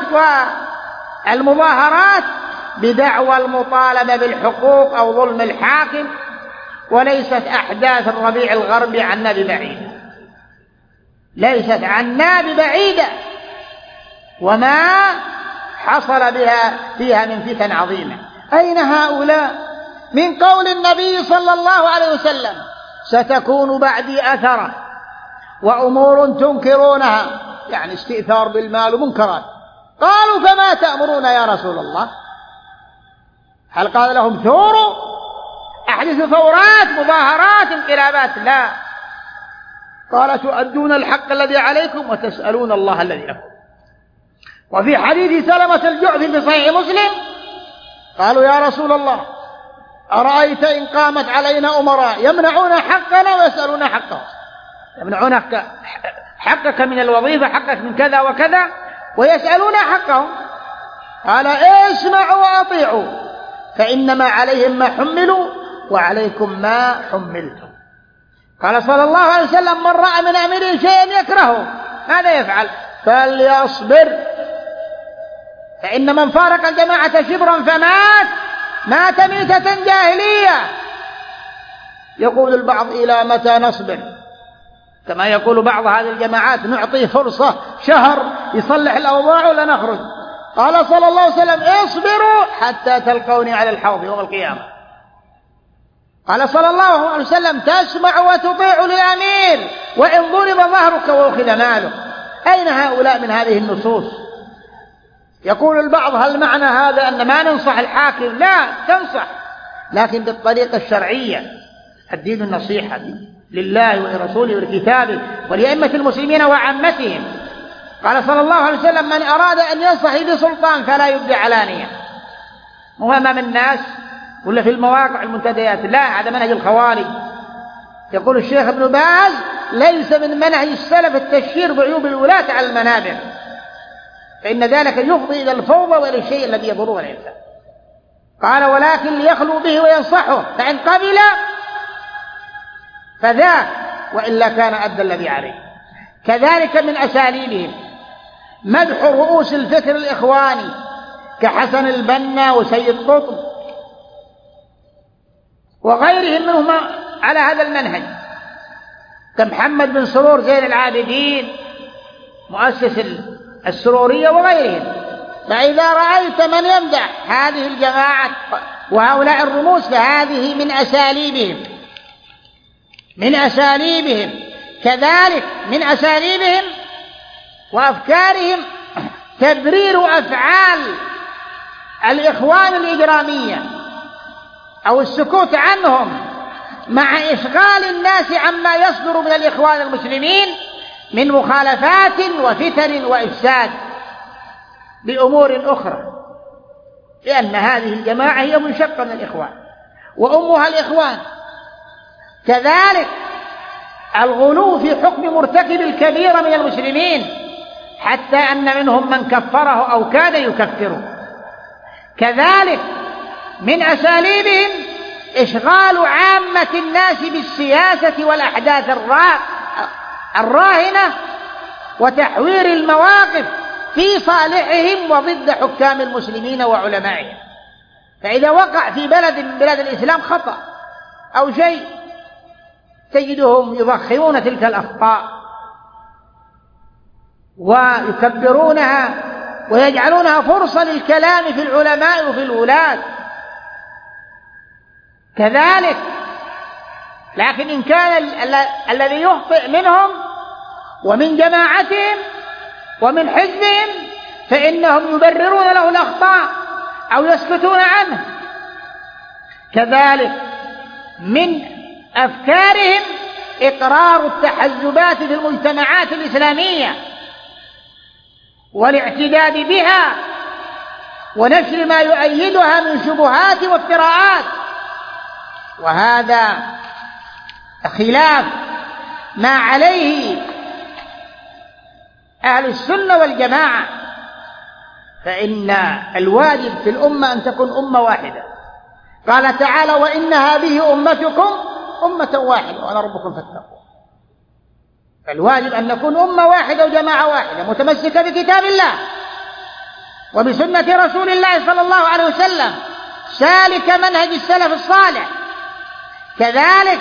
والمظاهرات بدعوى المطالبة بالحقوق أو ظلم الحاكم. وليست أحداث الربيع الغربي عنا ببعيدة، ليست عنا ببعيدة، وما حصل فيها من فتن عظيمة. أين هؤلاء من قول النبي صلى الله عليه وسلم: ستكون بعدي أثرة وأمور تنكرونها، يعني استئثار بالمال ومنكرات. قالوا: فما تأمرون يا رسول الله؟ هل قال لهم ثوروا، أحدثوا ثورات، مظاهرات، انقلابات؟ لا، قال: تؤدون الحق الذي عليكم وتسألون الله الذي لكم. وفي حديث سلمة الجعفي في صحيح مسلم قالوا: يا رسول الله، أرأيت إن قامت علينا أمراء يمنعون حقنا ويسألون حقهم، يمنعون حقك من الوظيفة، حقك من كذا وكذا، ويسألون حقهم. قال: اسمعوا وأطيعوا، فإنما عليهم ما حملوا وعليكم ما حملتم. قال صلى الله عليه وسلم: من رأى من أميره شيئا يكرهه ماذا يفعل؟ فليصبر، فإن من فارق الجماعة شبرا مات ميتة جاهلية. يقول البعض: إلى متى نصبر؟ كما يقول بعض هذه الجماعات: نعطيه فرصة شهر يصلح الأوضاع ولا نخرج. قال صلى الله عليه وسلم: اصبروا حتى تلقوني على الحوض يوم القيامة. قال صلى الله عليه وسلم: تسمع وتطيع للأمير وإن ضرب ظهرك وأخذ مالك. أين هؤلاء من هذه النصوص؟ يقول البعض: هل معنى هذا أن ما ننصح الحاكم؟ لا، تنصح، لكن بالطريقة الشرعية. الدين النصيحة لله ولرسوله ولكتابه ولأئمة المسلمين وعامتهم. قال صلى الله عليه وسلم: من أراد أن ينصح ذي سلطان فلا يبدي علانية، مو أمام الناس ولا في المواقع المنتديات، لا، هذا منهج الخوارج. يقول الشيخ ابن باز: ليس من منهج السلف التشهير بعيوب الولاة على المنابر، فإن ذلك يفضي إلى الفوضى وإلى الشيء الذي يضره الإنسان. قال: ولكن ليخلو به وينصحه، فإن قبل فذاك، وإلا كان أدى الذي عليه. كذلك من أساليبهم مدح رؤوس الفكر الإخواني كحسن البنا وسيد قطب وغيرهم منهم على هذا المنهج، كمحمد بن سرور زين العابدين مؤسس السرورية وغيرهم. فإذا رأيت من يمدح هذه الجماعة وهؤلاء الرموز فهذه من أساليبهم. كذلك من أساليبهم وأفكارهم تبرير أفعال الإخوان الإجرامية أو السكوت عنهم، مع إشغال الناس عما يصدر من الإخوان المسلمين من مخالفات وفتن وإفساد بأمور أخرى، لأن هذه الجماعة هي منشقة من الإخوان وأمها الإخوان. كذلك الغلو في حكم مرتكب الكبيرة من المسلمين، حتى أن منهم من كفره أو كاد يكفره. كذلك من أساليبهم إشغال عامة الناس بالسياسة والأحداث الراهنة وتحوير المواقف في صالحهم وضد حكام المسلمين وعلمائهم. فإذا وقع في بلد من بلاد الإسلام خطأ أو شيء تجدهم يضخمون تلك الأخطاء ويكبرونها ويجعلونها فرصة للكلام في العلماء وفي الولاة. كذلك لكن إن كان الذي يخطئ منهم ومن جماعتهم ومن حزبهم فإنهم يبررون له الأخطاء أو يسكتون عنه. كذلك من أفكارهم إقرار التحزبات في المجتمعات الإسلامية والاعتداد بها ونشر ما يؤيدها من شبهات وافتراءات، وهذا خلاف ما عليه أهل السنة والجماعة. فإن الواجب في الأمة أن تكون أمة واحدة. قال تعالى: وإن هذه أمتكم أمة واحدة وأنا ربكم فاتقون. فالواجب أن نكون أمة واحدة وجماعة واحدة متمسكة بكتاب الله وبسنة رسول الله صلى الله عليه وسلم، سالك منهج السلف الصالح. كذلك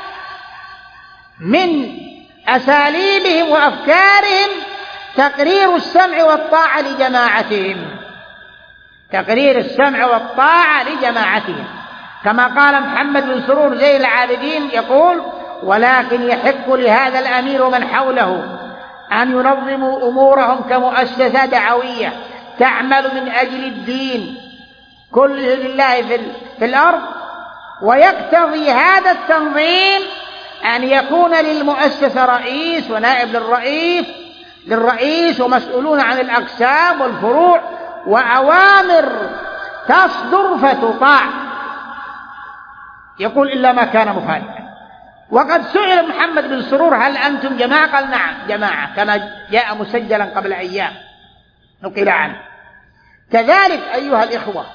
من أساليبهم وأفكارهم تقرير السمع والطاعة لجماعتهم، كما قال محمد بن سرور زين العابدين يقول: ولكن يحق لهذا الأمير ومن حوله أن ينظموا أمورهم كمؤسسة دعوية تعمل من أجل الدين كله لله في الأرض، ويقتضي هذا التنظيم أن يكون للمؤسسة رئيس ونائب للرئيس ومسؤولون عن الأقسام والفروع، وأوامر تصدر فتطاع. يقول: إلا ما كان مخالفا. وقد سئل محمد بن سرور: هل أنتم جماعة؟ قال: نعم جماعة، كما جاء مسجلا قبل أيام نقل عنه. كذلك أيها الإخوة،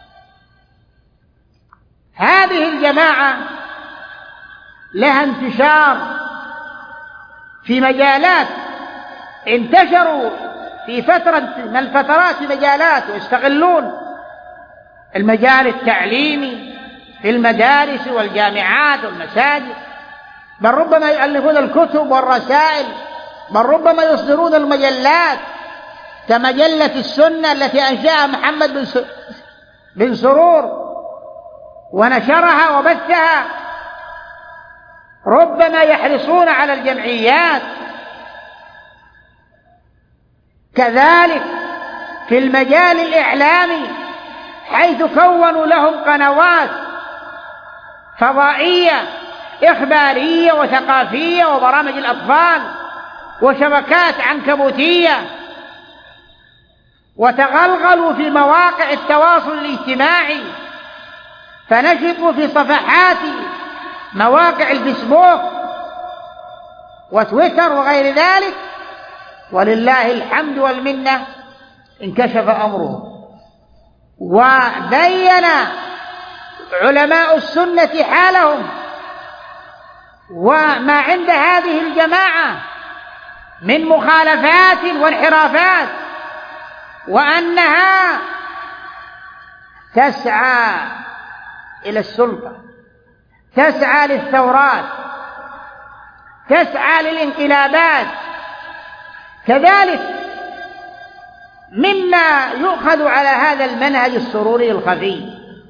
هذه الجماعة لها انتشار في مجالات، انتشروا في فترة من الفترات في مجالات ويستغلون المجال التعليمي في المدارس والجامعات والمساجد، بل ربما يؤلفون الكتب والرسائل، بل ربما يصدرون المجلات كمجلة السنة التي أنشأها محمد بن سرور ونشرها وبثها. ربما يحرصون على الجمعيات. كذلك في المجال الإعلامي، حيث كونوا لهم قنوات فضائية إخبارية وثقافية وبرامج الأطفال وشبكات عنكبوتية. وتغلغلوا في مواقع التواصل الاجتماعي، فنشطوا في صفحات مواقع الفيسبوك وتويتر وغير ذلك، ولله الحمد والمنة انكشف أمره. وبين علماء السنة حالهم وما عند هذه الجماعة من مخالفات وانحرافات، وأنها تسعى إلى السلطة، تسعى للثورات، تسعى للانقلابات. كذلك مما يؤخذ على هذا المنهج السروري الخفي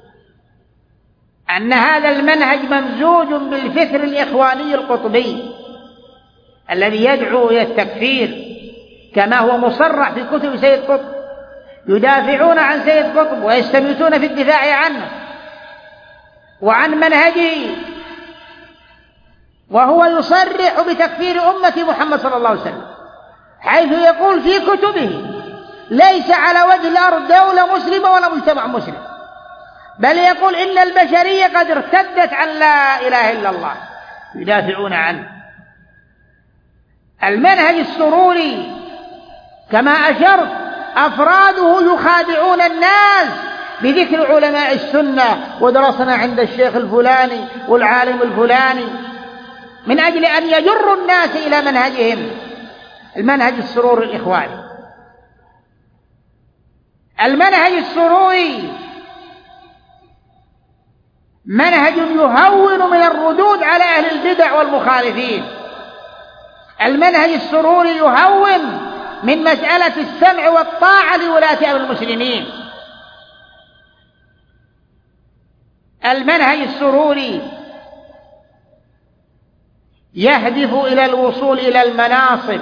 أن هذا المنهج ممزوج بالفكر الإخواني القطبي الذي يدعو إلى التكفير، كما هو مصرح في كتب سيد قطب، يدافعون عن سيد قطب ويستميتون في الدفاع عنه وعن منهجه، وهو يصرح بتكفير أمة محمد صلى الله عليه وسلم، حيث يقول في كتبه: ليس على وجه الأرض دولة مسلمة ولا مجتمع مسلم، بل يقول إن البشرية قد ارتدت عن لا إله إلا الله، يدافعون عنه. المنهج السروري كما أشرت أفراده يخادعون الناس بذكر علماء السنة ودرسنا عند الشيخ الفلاني والعالم الفلاني، من أجل أن يجروا الناس إلى منهجهم، المنهج السروري الإخواني. المنهج السروري منهج يهون من الردود على أهل البدع والمخالفين. المنهج السروري يهون من مسألة السمع والطاعة لولاة أمر المسلمين. المنهج السروري يهدف إلى الوصول إلى المناصب،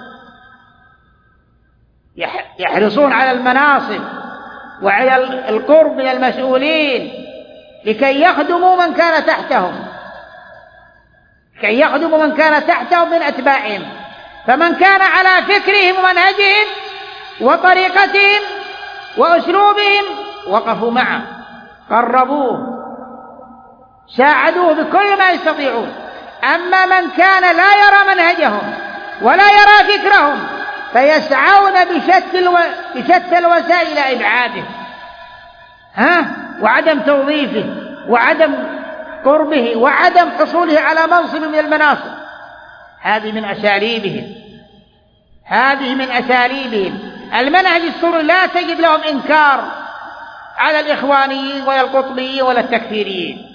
يحرصون على المناصب وعلى القرب من المسؤولين لكي يخدموا من كان تحتهم، كي يخدموا من كان تحتهم من أتباعهم. فمن كان على فكرهم ومنهجهم وطريقتهم وأسلوبهم وقفوا معه، قربوه، ساعدوه بكل ما يستطيعون. أما من كان لا يرى منهجهم ولا يرى فكرهم فيسعون بشتى الوسائل إلى إبعاده وعدم توظيفه وعدم قربه وعدم حصوله على منصب من المناصب. هذه من أساليبهم. المنهج السروري لا تجد لهم إنكار على الإخوانيين ولا القطبيين ولا التكفيريين.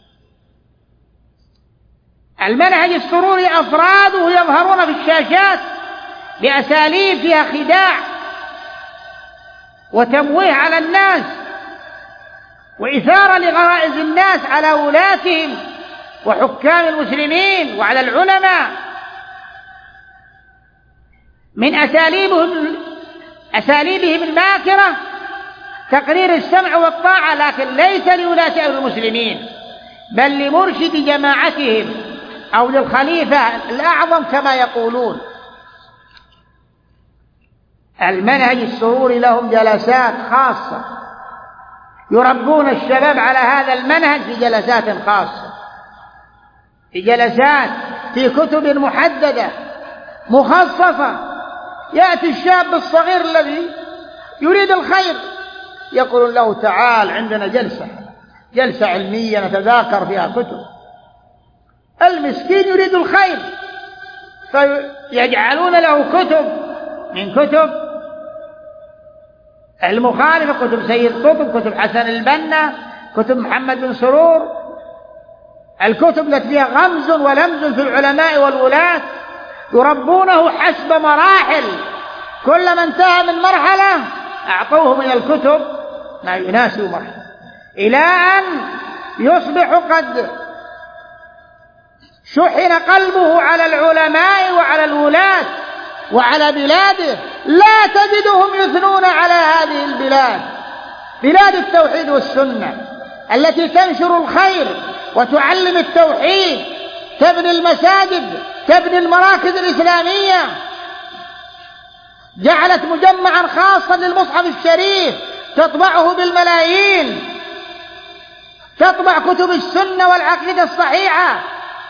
المنهج السروري أفراده يظهرون في الشاشات بأساليب فيها خداع وتمويه على الناس وإثارة لغرائز الناس على ولاتهم وحكام المسلمين وعلى العلماء. من أساليبهم الماكرة تقرير السمع والطاعة، لكن ليس لولاة أمر المسلمين بل لمرشد جماعتهم أو للخليفة الأعظم كما يقولون. المنهج السروري لهم جلسات خاصة، يربون الشباب على هذا المنهج في جلسات خاصة، في جلسات في كتب محددة مخصصة. يأتي الشاب الصغير الذي يريد الخير، يقول له: تعال عندنا جلسة علمية نتذاكر فيها كتب. المسكين يريد الخير فيجعلون له كتب من كتب المخالفة، كتب سيد قطب، كتب حسن البنا، كتب محمد بن سرور، الكتب التي فيها غمز ولمز في العلماء والولاة. يربونه حسب مراحل، كلما انتهى من مرحلة أعطوه من الكتب ما يناسب مرحلة، إلى أن يصبح قد شحن قلبه على العلماء وعلى الولاة وعلى بلاده. لا تجدهم يثنون على هذه البلاد، بلاد التوحيد والسنة التي تنشر الخير وتعلم التوحيد، تبني المساجد، تبني المراكز الإسلامية. جعلت مجمعا خاصا للمصحف الشريف تطبعه بالملايين، تطبع كتب السنة والعقيدة الصحيحة،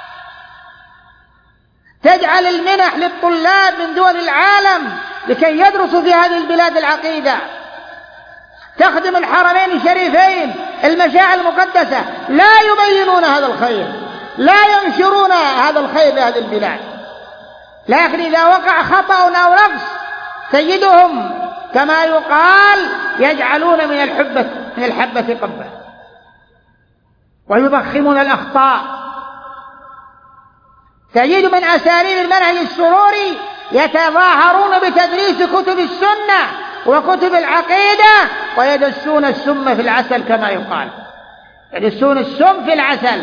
تجعل المنح للطلاب من دول العالم لكي يدرسوا في هذه البلاد العقيدة، تخدم الحرمين الشريفين، المشاعر المقدسة. لا يبينون هذا الخير، لا ينشرون هذا الخير لهذه البلاد، لكن إذا وقع خطأ أو نقص سيدهم كما يقال يجعلون من الحبة قبة ويضخمون الأخطاء. تجد من أساليب المنهج السروري يتظاهرون بتدريس كتب السنة وكتب العقيدة ويدسون السم في العسل كما يقال، يدسون السم في العسل.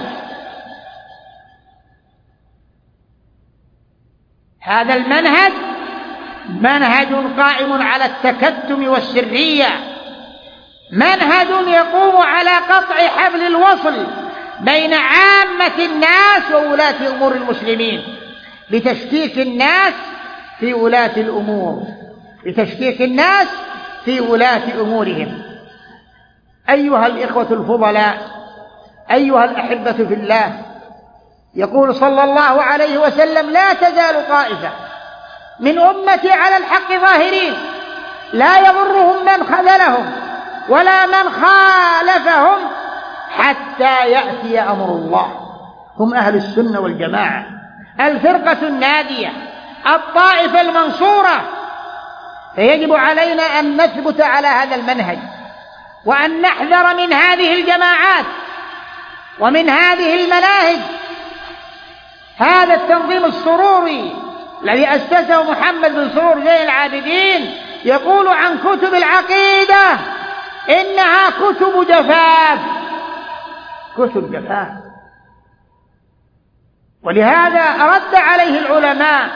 هذا المنهج منهج قائم على التكتم والسرية، منهج يقوم على قطع حبل الوصل بين عامة الناس وولاة أمور المسلمين، بتشكيك الناس في ولاة الأمور، بتشكيك الناس في ولاة أمورهم. أيها الإخوة الفضلاء، أيها الأحبة في الله، يقول صلى الله عليه وسلم: لا تزال طائفة من أمتي على الحق ظاهرين لا يضرهم من خذلهم ولا من خالفهم حتى يأتي أمر الله. هم أهل السنة والجماعة، الفرقة النادية، الطائفة المنصورة. فيجب علينا أن نثبت على هذا المنهج وأن نحذر من هذه الجماعات ومن هذه المناهج. هذا التنظيم السروري الذي أسسه محمد بن سرور زين العابدين يقول عن كتب العقيدة إنها كتب جفاف، كتب جفاف. ولهذا رد عليه العلماء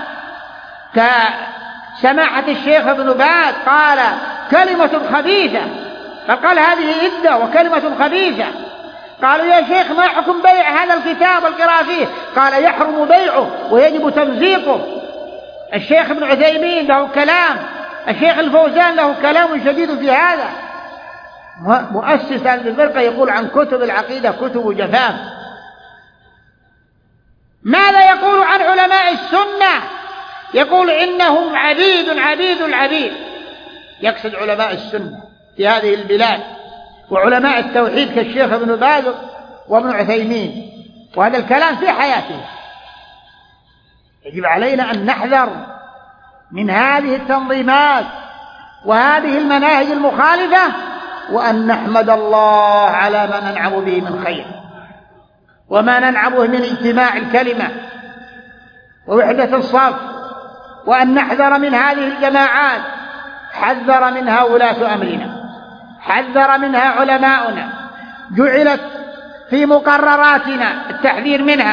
كسماحة الشيخ ابن باز، قال كلمة خبيثة، فقال هذه إدة وكلمة خبيثة. قالوا يا شيخ ما حكم بيع هذا الكتاب والقراءة فيه؟ قال يحرم بيعه ويجب تمزيقه. الشيخ ابن عثيمين له كلام، الشيخ الفوزان له كلام شديد في هذا. مؤسس هذه الفرقة يقول عن كتب العقيدة كتب جفاف. ماذا يقول عن علماء السنة؟ يقول إنهم عبيد عبيد العبيد، يقصد علماء السنة في هذه البلاد وعلماء التوحيد كالشيخ ابن باز وابن عثيمين، وهذا الكلام في حياته. يجب علينا أن نحذر من هذه التنظيمات وهذه المناهج المخالفة، وأن نحمد الله على ما ننعم به من خير وما ننعم به من اجتماع الكلمة ووحدة الصف، وأن نحذر من هذه الجماعات. حذر منها ولاة أمرنا، حذر منها علماؤنا، جعلت في مقرراتنا التحذير منها.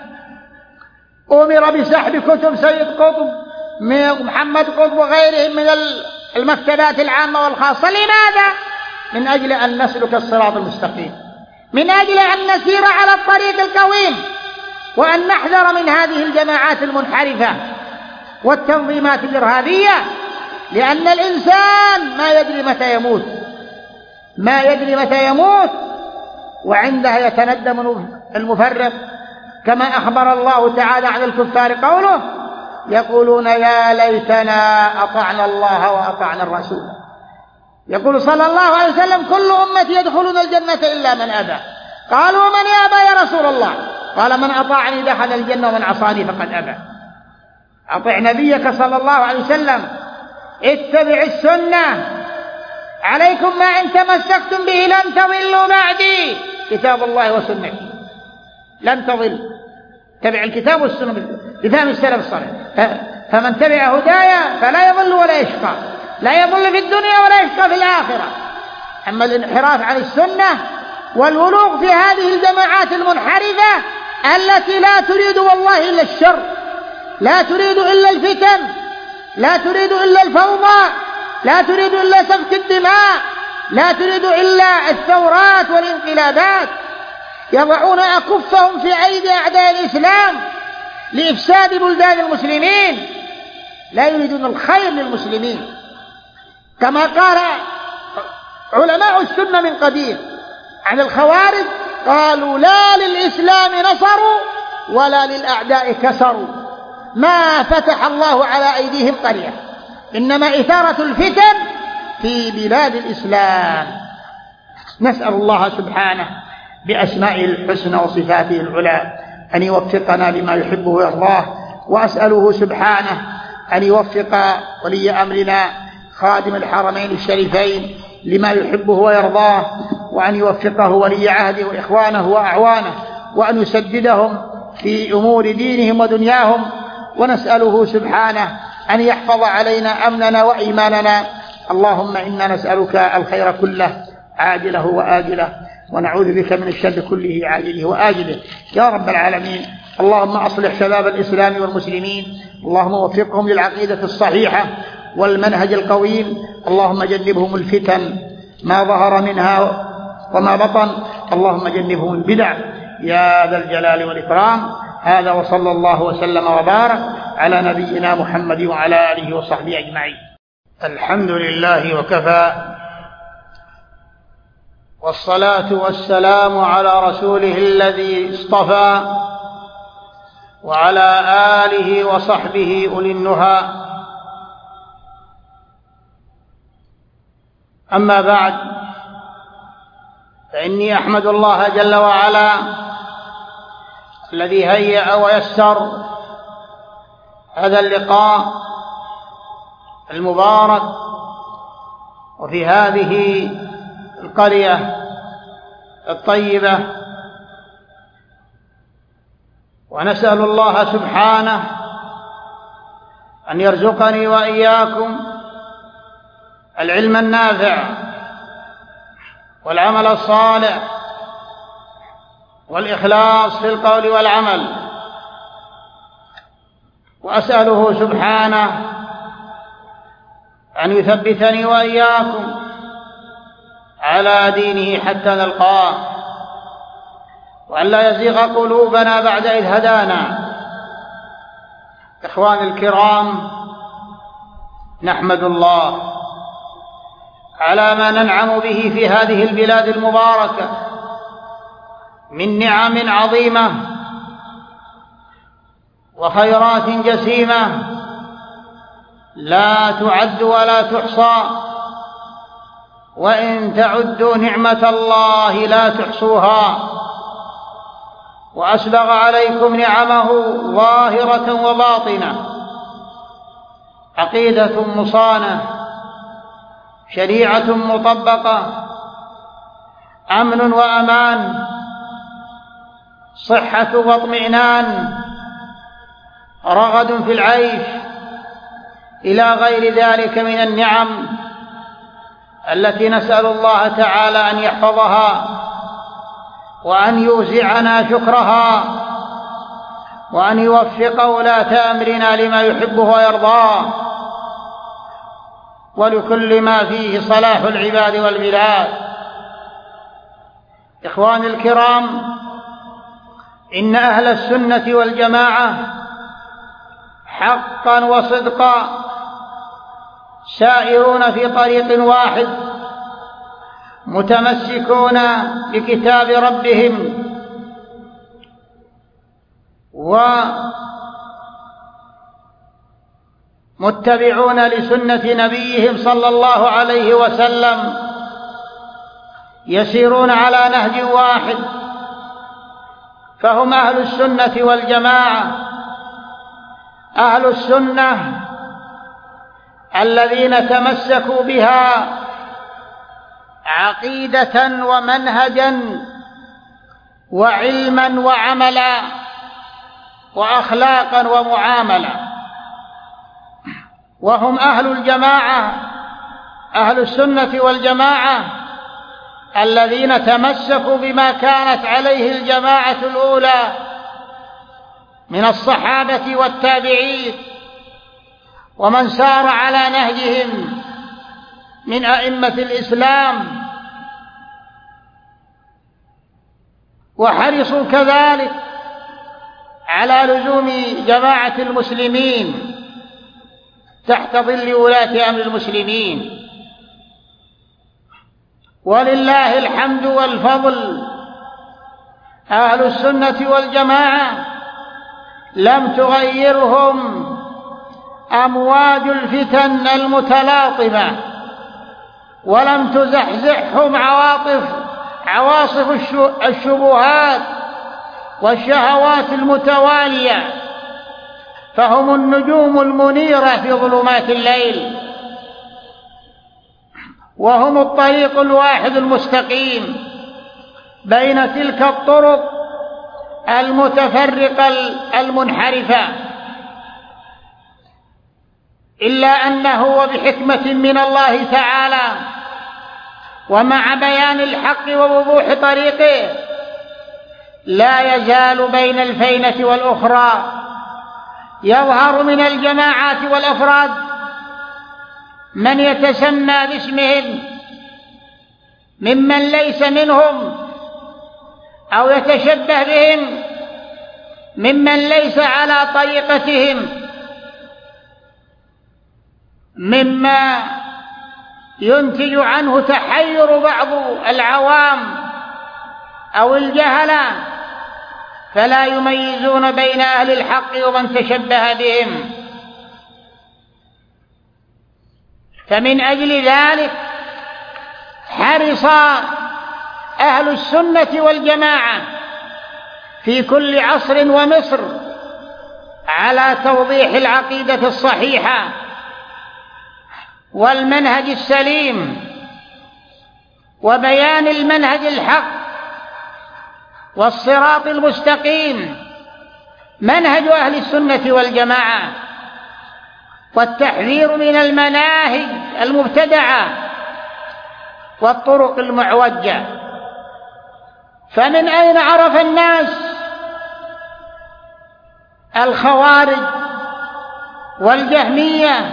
أمر بسحب كتب سيد قطب محمد قطب وغيرهم من المكتبات العامة والخاصة. لماذا؟ من أجل أن نسلك الصراط المستقيم، من أجل أن نسير على الطريق القويم، وأن نحذر من هذه الجماعات المنحرفة والتنظيمات الإرهابية، لأن الإنسان ما يدري متى يموت، ما يدري متى يموت، وعندها يتندم المفرط. كما أخبر الله تعالى عن الكفار قوله: يقولون يا ليتنا أطعنا الله وأطعنا الرسول. يقول صلى الله عليه وسلم: كل أمتي يدخلون الجنة إلا من أبى. قالوا: من يأبى يا رسول الله؟ قال: من أطاعني دخل الجنة ومن عصاني فقد أبى. أطع نبيك صلى الله عليه وسلم، اتبع السنة، عليكم ما إن تمسكتم به لن تضلوا بعدي، كتاب الله وسنتي، لن تضل. تبع الكتاب والسنة بفهم السلف الصالح، فمن تبع هدايا فلا يضل ولا يشقى، لا يضل في الدنيا ولا يشقى في الآخرة. أما الانحراف عن السنة والولوغ في هذه الجماعات المنحرفة التي لا تريد والله إلا الشر، لا تريد إلا الفتن، لا تريد إلا الفوضى، لا تريد إلا سفك الدماء، لا تريد إلا الثورات والانقلابات، يضعون أكفهم في أيدي أعداء الإسلام لإفساد بلدان المسلمين. لا يريدون الخير للمسلمين، كما قال علماء السنة من قديم عن الخوارج، قالوا لا للإسلام نصروا ولا للأعداء كسروا، ما فتح الله على أيديهم قرية، إنما إثارة الفتن في بلاد الإسلام. نسأل الله سبحانه بأسمائه الحسنى وصفاته العلى أن يوفقنا لما يحبه ويرضاه، وأسأله سبحانه أن يوفق ولي أمرنا خادم الحرمين الشريفين لما يحبه ويرضاه، وأن يوفقه ولي عهده وإخوانه وأعوانه، وأن يسددهم في أمور دينهم ودنياهم، ونسأله سبحانه أن يحفظ علينا أمننا وإيماننا. اللهم إنا نسألك الخير كله عاجله وآجله، ونعوذ بك من الشر كله عاجله وآجله يا رب العالمين. اللهم أصلح شباب الإسلام والمسلمين، اللهم وفقهم للعقيدة الصحيحة والمنهج القويم، اللهم جنبهم الفتن ما ظهر منها وما بطن، اللهم جنبهم البدع يا ذا الجلال والإكرام. هذا وصلى الله وسلم وبارك على نبينا محمد وعلى آله وصحبه أجمعين. الحمد لله وكفى، والصلاة والسلام على رسوله الذي اصطفى، وعلى آله وصحبه أولي النهى. أما بعد، فإني أحمد الله جل وعلا الذي هيأ ويسر هذا اللقاء المبارك وفي هذه القرية الطيبة، ونسأل الله سبحانه أن يرزقني وإياكم العلم النافع والعمل الصالح والإخلاص في القول والعمل، وأسأله سبحانه أن يثبتني وإياكم على دينه حتى نلقاه، وأن لا يزيغ قلوبنا بعد إذ هدانا. إخواني الكرام، نحمد الله على ما ننعم به في هذه البلاد المباركة من نعم عظيمة وخيرات جسيمة لا تعد ولا تحصى، وإن تعدوا نعمة الله لا تحصوها. وأسبغ عليكم نعمه ظاهرة وباطنة، عقيدة مصانة، شريعة مطبقة، أمن وأمان، صحة واطمئنان، رغد في العيش، إلى غير ذلك من النعم التي نسأل الله تعالى أن يحفظها وأن يوزعنا شكرها، وأن يوفق ولاة أمرنا لما يحبه ويرضاه، ولكل ما فيه صلاح العباد والبلاد. إخواني الكرام، إن أهل السنة والجماعة حقا وصدقا سائرون في طريق واحد، متمسكون بكتاب ربهم ومتبعون لسنة نبيهم صلى الله عليه وسلم، يسيرون على نهج واحد، فهم أهل السنة والجماعة. أهل السنة الذين تمسكوا بها عقيدة ومنهجا وعلما وعملا وأخلاقا ومعاملة. وهم أهل الجماعة، أهل السنة والجماعة الذين تمسكوا بما كانت عليه الجماعة الأولى من الصحابة والتابعين ومن سار على نهجهم من أئمة الإسلام، وحرصوا كذلك على لزوم جماعة المسلمين تحت ظل ولاة أمر المسلمين. ولله الحمد والفضل، أهل السنة والجماعة لم تغيرهم أمواج الفتن المتلاطمة، ولم تزحزحهم عواصف الشبهات والشهوات المتوالية، فهم النجوم المنيرة في ظلمات الليل، وهم الطريق الواحد المستقيم بين تلك الطرق المتفرقة المنحرفة. إلا أنه وبحكمة من الله تعالى ومع بيان الحق ووضوح طريقه لا يزال بين الفينة والأخرى يظهر من الجماعات والأفراد من يتسمى باسمهم ممن ليس منهم، أو يتشبه بهم ممن ليس على طريقتهم، مما ينتج عنه تحير بعض العوام أو الجهلة، فلا يميزون بين أهل الحق ومن تشبه بهم. فمن أجل ذلك حرص أهل السنة والجماعة في كل عصر ومصر على توضيح العقيدة الصحيحة والمنهج السليم وبيان المنهج الحق والصراط المستقيم، منهج أهل السنة والجماعة، والتحذير من المناهج المبتدعة والطرق المعوجة. فمن أين عرف الناس الخوارج والجهمية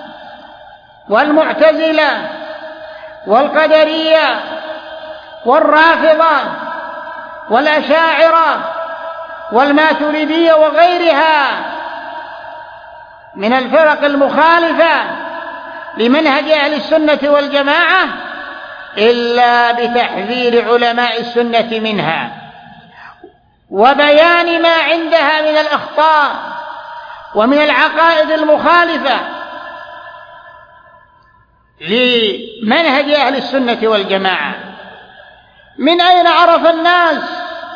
والمعتزلة والقدرية والرافضة والأشاعرة والماتريدية وغيرها من الفرق المخالفة لمنهج أهل السنة والجماعة إلا بتحذير علماء السنة منها وبيان ما عندها من الأخطاء ومن العقائد المخالفة لمنهج أهل السنة والجماعة. من أين عرف الناس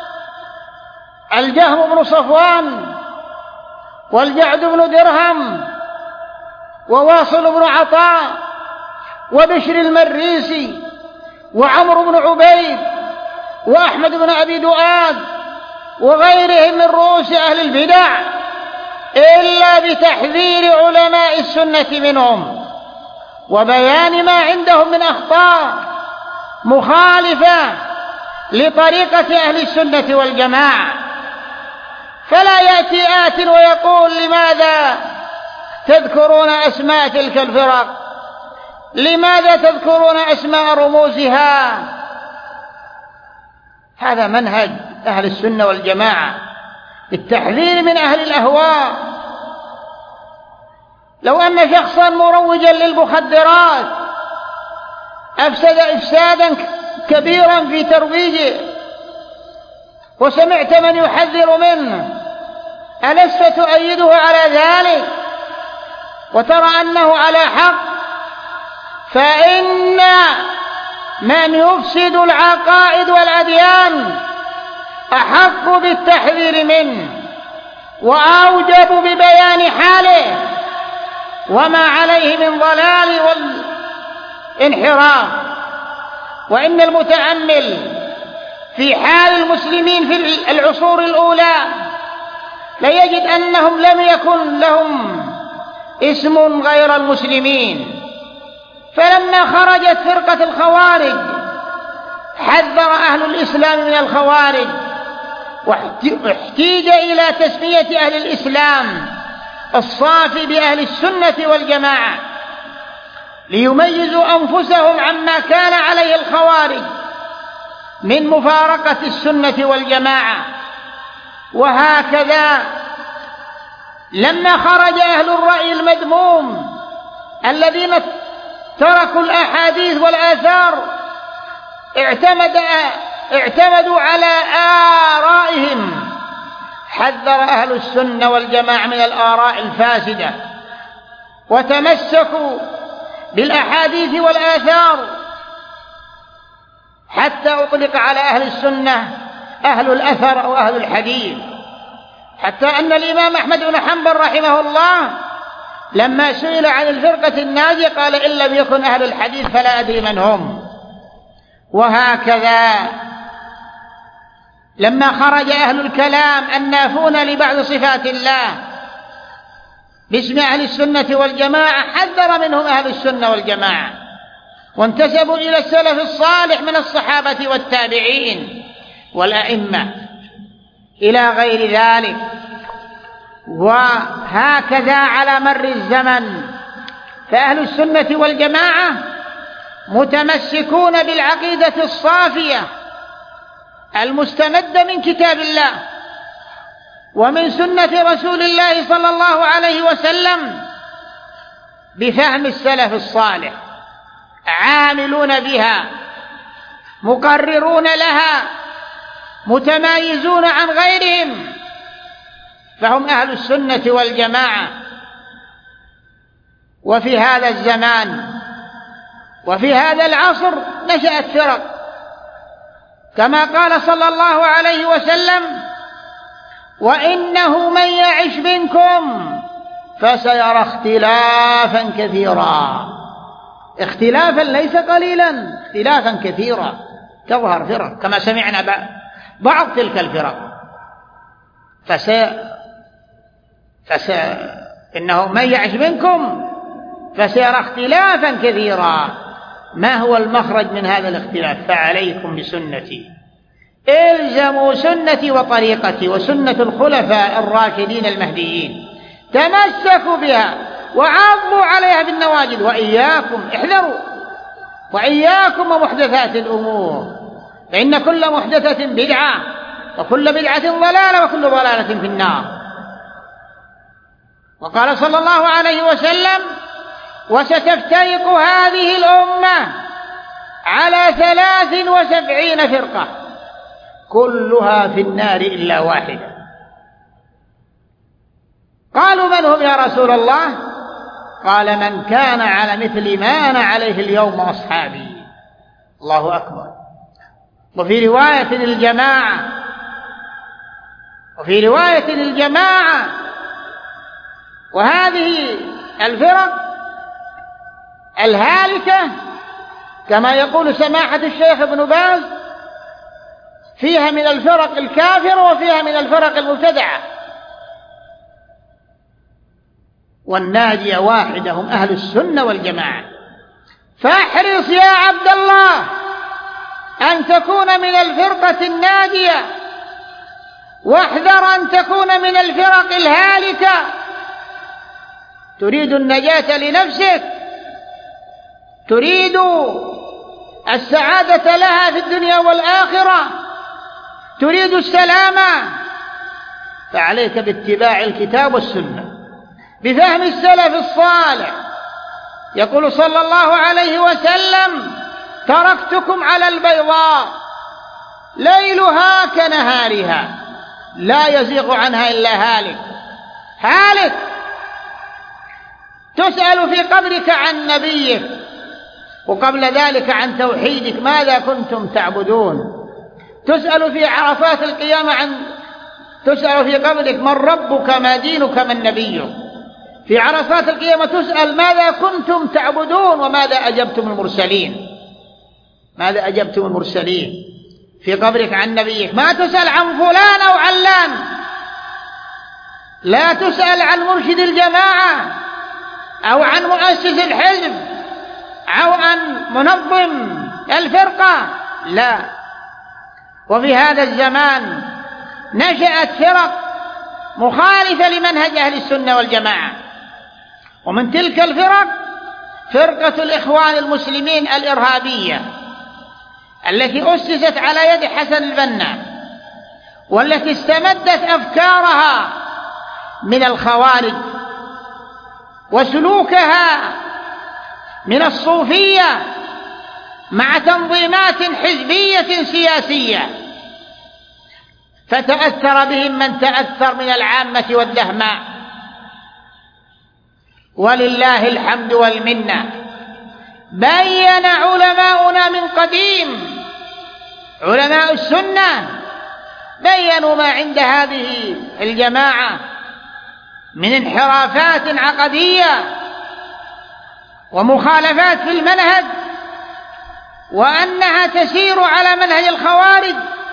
الجهم بن صفوان والجعد بن درهم وواصل بن عطاء وبشر المريسي وعمرو بن عبيد وأحمد بن أبي دؤاد وغيرهم من رؤوس أهل البدع إلا بتحذير علماء السنة منهم وبيان ما عندهم من أخطاء مخالفة لطريقة أهل السنة والجماعة. فلا يأتي آت ويقول لماذا تذكرون أسماء تلك الفرق، لماذا تذكرون أسماء رموزها؟ هذا منهج أهل السنة والجماعة التحذير من أهل الأهواء. لو أن شخصا مروجا للمخدرات أفسد إفسادا كبيرا في ترويجه وسمعت من يحذر منه، ألست تؤيده على ذلك وترى أنه على حق؟ فإن من يفسد العقائد والأديان أحق بالتحذير منه وأوجب ببيان حاله وما عليه من ضلال والانحراف. وإن المتأمل في حال المسلمين في العصور الأولى ليجد أنهم لم يكن لهم اسم غير المسلمين، فلما خرجت فرقة الخوارج حذر أهل الإسلام من الخوارج واحتيج إلى تسمية أهل الإسلام الصافي بأهل السنة والجماعة ليميزوا أنفسهم عما كان عليه الخوارج من مفارقة السنة والجماعة. وهكذا لما خرج أهل الرأي المذموم الذين تركوا الأحاديث والآثار اعتمدوا على آرائهم. حذر أهل السنة والجماعة من الآراء الفاسدة، وتمسكوا بالأحاديث والآثار، حتى أطلق على أهل السنة أهل الأثر أو أهل الحديث. حتى أن الإمام أحمد بن حنبل رحمه الله لما سئل عن الفرقة الناجية قال: إن لم يكن أهل الحديث فلا أدري من هم. وهكذا لما خرج أهل الكلام النافون لبعض صفات الله باسم أهل السنة والجماعة حذر منهم أهل السنة والجماعة، وانتسبوا إلى السلف الصالح من الصحابة والتابعين والأئمة إلى غير ذلك. وهكذا على مر الزمن فأهل السنة والجماعة متمسكون بالعقيدة الصافية المستمدة من كتاب الله ومن سنة رسول الله صلى الله عليه وسلم بفهم السلف الصالح، عاملون بها، مقررون لها، متمايزون عن غيرهم، فهم أهل السنة والجماعة. وفي هذا الزمان وفي هذا العصر نشأت فرق، كما قال صلى الله عليه وسلم: وإنه من يعش منكم فسيرى اختلافا كثيرا. اختلافا ليس قليلا، اختلافا كثيرا، تظهر فرق كما سمعنا بعض تلك الفرق. إنه من يعش منكم فسيرى اختلافا كثيرا. ما هو المخرج من هذا الاختلاف؟ فعليكم بسنتي، الزموا سنتي وطريقتي وسنة الخلفاء الراشدين المهديين، تمسكوا بها وعضوا عليها بالنواجذ، وإياكم، احذروا، وإياكم ومحدثات الأمور، فإن كل محدثة بدعة وكل بدعة ضلالة وكل ضلالة في النار. وقال صلى الله عليه وسلم: وستفترق هذه الأمة على 73 فرقة كلها في النار إلا واحدة. قالوا: من هم يا رسول الله؟ قال: من كان على مثل ما أنا عليه اليوم وأصحابي. الله أكبر. وفي رواية الجماعة. وهذه الفرق الهالكة كما يقول سماحة الشيخ ابن باز فيها من الفرق الكافرة وفيها من الفرق المبتدعة، والناجية واحدة، هم أهل السنة والجماعة. فاحرص يا عبد الله أن تكون من الفرقة الناجية، واحذر أن تكون من الفرق الهالكة. تريد النجاة لنفسك، تريد السعادة لها في الدنيا والآخرة، تريد السلامة، فعليك باتباع الكتاب والسنة بفهم السلف الصالح. يقول صلى الله عليه وسلم: تركتكم على البيضاء ليلها كنهارها لا يزيغ عنها إلا هالك. هالك. تسأل في قبرك عن نبيك، وقبل ذلك عن توحيدك، ماذا كنتم تعبدون؟ تسأل في عرصات القيامة تسأل في قبرك من ربك، ما دينك، من نبيك. في عرصات القيامة تسأل ماذا كنتم تعبدون وماذا أجبتم المرسلين. ماذا أجبتم المرسلين؟ في قبرك عن نبيك. ما تسأل عن فلان أو علان، لا تسأل عن مرشد الجماعة أو عن مؤسس الحزب أو عن منظم الفرقة، لا. وفي هذا الزمان نشأت فرق مخالفة لمنهج أهل السنة والجماعة، ومن تلك الفرق فرقة الإخوان المسلمين الإرهابية التي أسست على يد حسن البنا، والتي استمدت أفكارها من الخوارج وسلوكها من الصوفية مع تنظيمات حزبية سياسية، فتأثر بهم من تأثر من العامة والدهماء. ولله الحمد والمنة، بين علماؤنا من قديم، علماء السنة بيّنوا ما عند هذه الجماعة من انحرافات عقدية ومخالفات في المنهج، وأنها تسير على منهج الخوارج،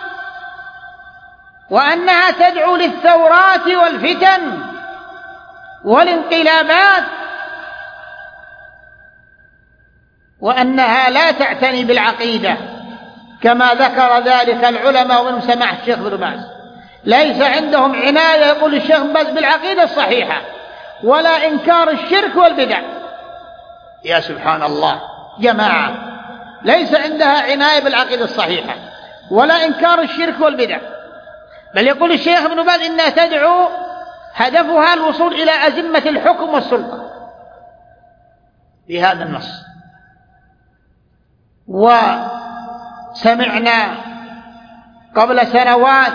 وأنها تدعو للثورات والفتن والانقلابات، وأنها لا تعتني بالعقيدة كما ذكر ذلك العلماء ومن سماح الشيخ ابن باز. ليس عندهم عناية، يقول الشيخ ابن باز، بالعقيدة الصحيحة ولا إنكار الشرك والبدع. يا سبحان الله، جماعة ليس عندها عناية بالعقيدة الصحيحة ولا إنكار الشرك والبدع، بل يقول الشيخ ابن باز إنها تدعو هدفها الوصول إلى أزمة الحكم والسلطة بهذا النص. وسمعنا قبل سنوات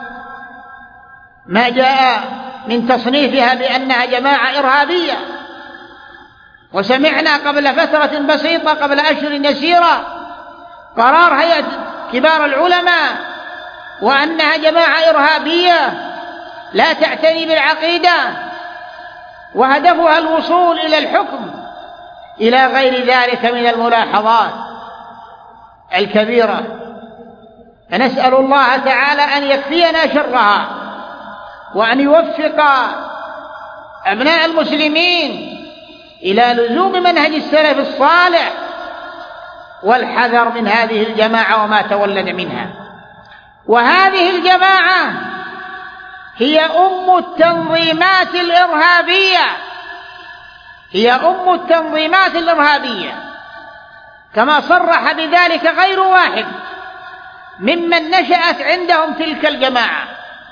ما جاء من تصنيفها بأنها جماعة إرهابية، وسمعنا قبل فترة بسيطة قبل أشهر يسيرة قرار هيئة كبار العلماء وأنها جماعة إرهابية لا تعتني بالعقيدة وهدفها الوصول إلى الحكم، إلى غير ذلك من الملاحظات الكبيرة. فنسأل الله تعالى أن يكفينا شرها، وأن يوفق أبناء المسلمين إلى لزوم منهج السلف الصالح والحذر من هذه الجماعة وما تولد منها. وهذه الجماعة هي أم التنظيمات الإرهابية، هي أم التنظيمات الإرهابية، كما صرح بذلك غير واحد ممن نشأت عندهم تلك الجماعة.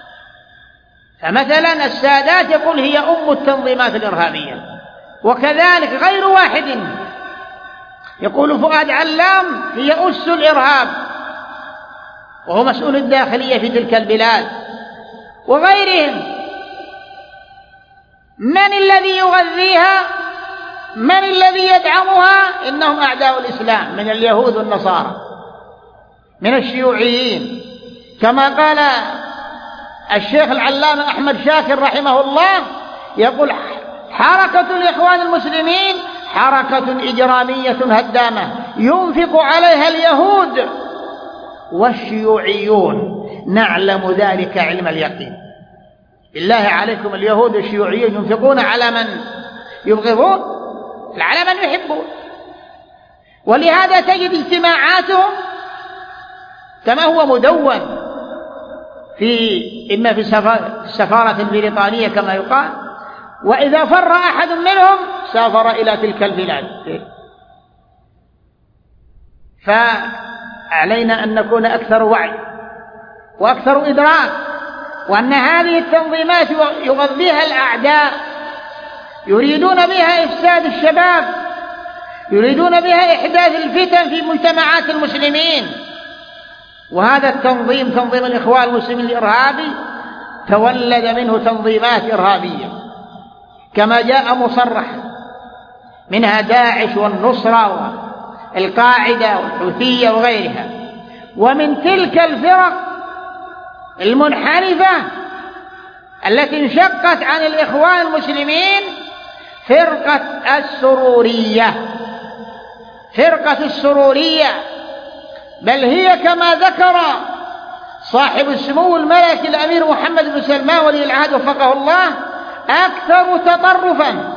فمثلا السادات يقول هي أم التنظيمات الإرهابية، وكذلك غير واحد يقول فؤاد علام هي أس الإرهاب، وهو مسؤول الداخلية في تلك البلاد، وغيرهم. من الذي يغذيها؟ من الذي يدعمها؟ إنهم أعداء الإسلام من اليهود والنصارى، من الشيوعيين، كما قال الشيخ العلامة أحمد شاكر رحمه الله، يقول حركة الإخوان المسلمين حركة إجرامية هدامة ينفق عليها اليهود والشيوعيون، نعلم ذلك علم اليقين. بالله عليكم، اليهود والشيوعيون ينفقون على من يبغضون، على من يحبون. ولهذا تجد اجتماعاتهم كما هو مدون إما في السفارة البريطانية كما يقال، وإذا فر أحد منهم سافر إلى تلك البلاد. فعلينا أن نكون أكثر وعي وأكثر إدراك، وأن هذه التنظيمات يغذيها الأعداء، يريدون بها إفساد الشباب، يريدون بها إحداث الفتن في مجتمعات المسلمين. وهذا التنظيم، تنظيم الإخوان المسلمين الإرهابي، تولد منه تنظيمات إرهابية كما جاء مصرح، منها داعش والنصرة والقاعدة والحوثية وغيرها. ومن تلك الفرق المنحرفة التي انشقت عن الإخوان المسلمين فرقة السرورية، فرقة السرورية، بل هي كما ذكر صاحب السمو الملكي الأمير محمد بن سلمان ولي العهد وفقه الله أكثر تطرفا.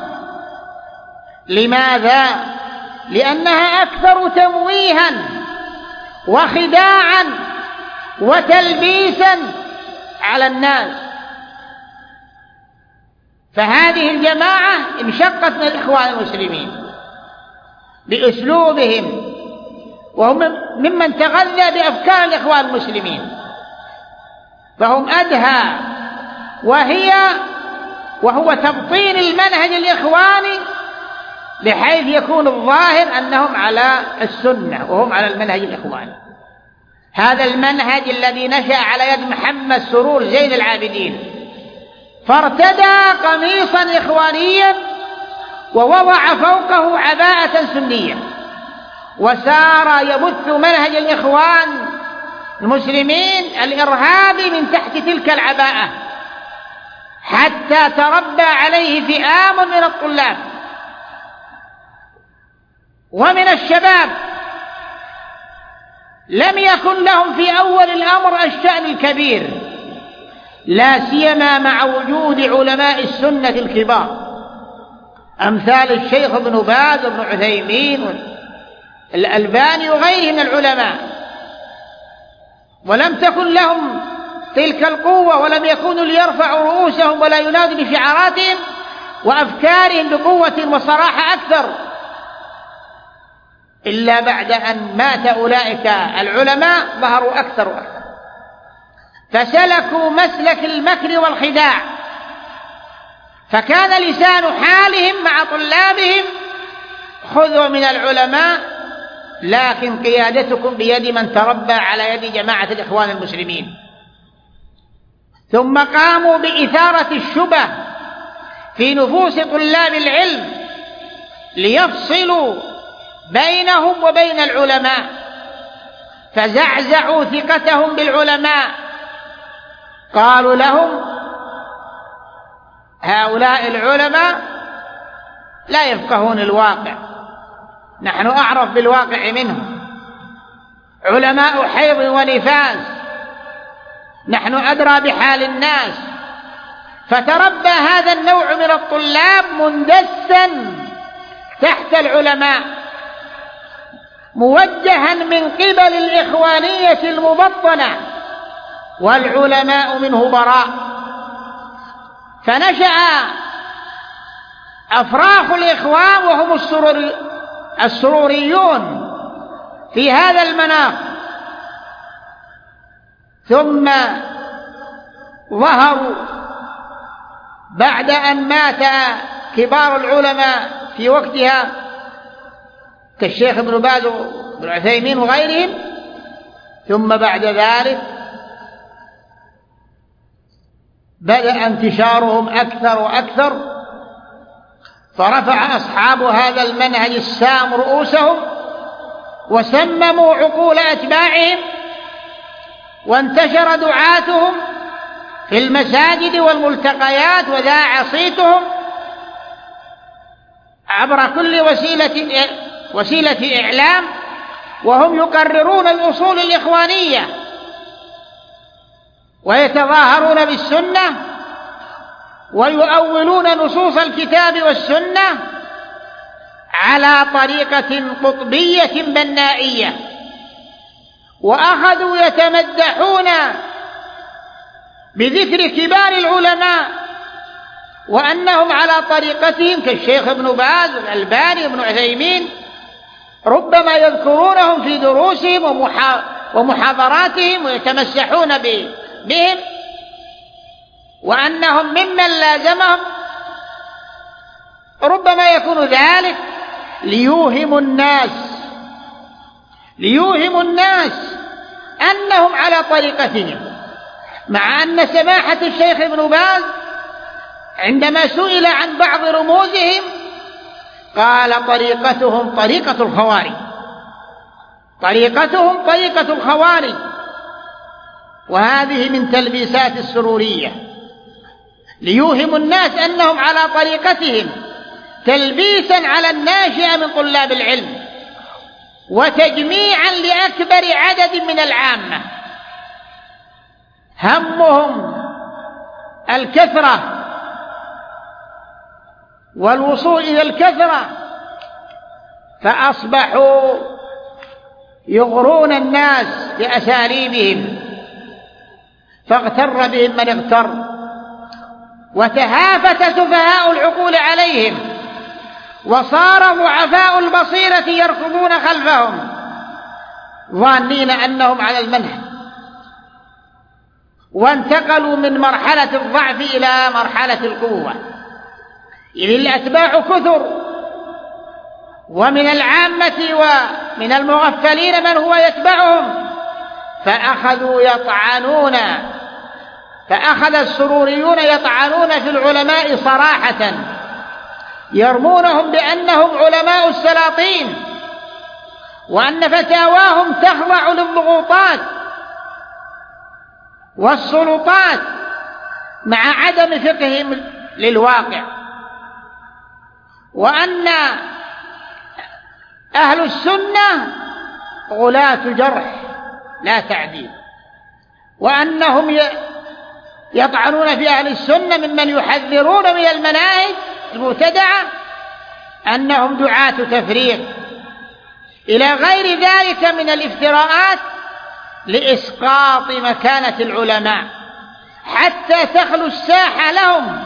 لماذا؟ لأنها أكثر تمويها وخداعا وتلبيسا على الناس. فهذه الجماعة انشقت من الإخوان المسلمين بأسلوبهم، وهم ممن تغذى بأفكار الإخوان المسلمين، فهم أدهى وهو تبطين المنهج الإخواني بحيث يكون الظاهر أنهم على السنة وهم على المنهج الإخواني. هذا المنهج الذي نشأ على يد محمد سرور زين العابدين، فارتدى قميصا إخوانيا ووضع فوقه عباءة سنية، وسار يبث منهج الإخوان المسلمين الإرهابي من تحت تلك العباءة، حتى تربى عليه فئام من الطلاب ومن الشباب لم يكن لهم في أول الأمر الشأن الكبير، لا سيما مع وجود علماء السنة الكبار أمثال الشيخ ابن باز وابن عثيمين والألباني وغيرهم من العلماء، ولم تكن لهم تلك القوة، ولم يكونوا ليرفعوا رؤوسهم ولا ينادوا بشعاراتهم وأفكارهم بقوة وصراحة أكثر، إلا بعد أن مات أولئك العلماء ظهروا أكثر وأكثر، فسلكوا مسلك المكر والخداع، فكان لسان حالهم مع طلابهم: خذوا من العلماء، لكن قيادتكم بيد من تربى على يد جماعة الإخوان المسلمين. ثم قاموا بإثارة الشبه في نفوس طلاب العلم ليفصلوا بينهم وبين العلماء، فزعزعوا ثقتهم بالعلماء، قالوا لهم: هؤلاء العلماء لا يفقهون الواقع، نحن أعرف بالواقع منهم، علماء حيض ونفاس، نحن أدرى بحال الناس. فتربى هذا النوع من الطلاب مندسا تحت العلماء، موجها من قبل الإخوانية المبطنة، والعلماء منه براء. فنشأ أفراخ الإخوان وهم السروريون في هذا المناخ، ثم ظهروا بعد أن مات كبار العلماء في وقتها كالشيخ ابن باز وابن عثيمين وغيرهم، ثم بعد ذلك بدأ انتشارهم أكثر وأكثر، فرفع أصحاب هذا المنهج السام رؤوسهم وسمموا عقول أتباعهم، وانتشر دعاتهم في المساجد والملتقيات، وذاع صيتهم عبر كل وسيلة إعلام، وهم يقررون الأصول الإخوانية ويتظاهرون بالسنة ويؤولون نصوص الكتاب والسنة على طريقة قطبية بنائية، وأخذوا يتمدحون بذكر كبار العلماء وأنهم على طريقتهم كالشيخ ابن باز والألباني وابن عثيمين، ربما يذكرونهم في دروسهم ومحاضراتهم ويتمسحون بهم، وأنهم ممن لازمهم. ربما يكون ذلك ليوهم الناس أنهم على طريقتهم، مع أن سماحة الشيخ ابن باز عندما سئل عن بعض رموزهم قال: طريقتهم طريقة الخوارج. وهذه من تلبيسات السرورية، ليوهم الناس أنهم على طريقتهم، تلبيسا على الناشئة من طلاب العلم، وتجميعا لأكبر عدد من العامة، همهم الكثرة والوصول إلى الكثرة، فأصبحوا يغرون الناس بأساليبهم، فاغتر بهم من اغتر، وتهافت سفهاء العقول عليهم، وصار ضعفاء البصيرة يركضون خلفهم ظانين أنهم على المنهج، وانتقلوا من مرحلة الضعف إلى مرحلة القوة، إذ الأتباع كثر ومن العامة ومن المغفلين من هو يتبعهم، فأخذ السروريون يطعنون في العلماء صراحة، يرمونهم بأنهم علماء السلاطين، وأن فتاواهم تخضع للضغوطات والسلطات مع عدم فقههم للواقع، وأن أهل السنة غلاة جرح لا تعديل، وأنهم يطعنون في أهل السنة ممن يحذرون من المناهج المبتدعة أنهم دعاة تفريق، إلى غير ذلك من الافتراءات لإسقاط مكانة العلماء حتى تخلو الساحة لهم.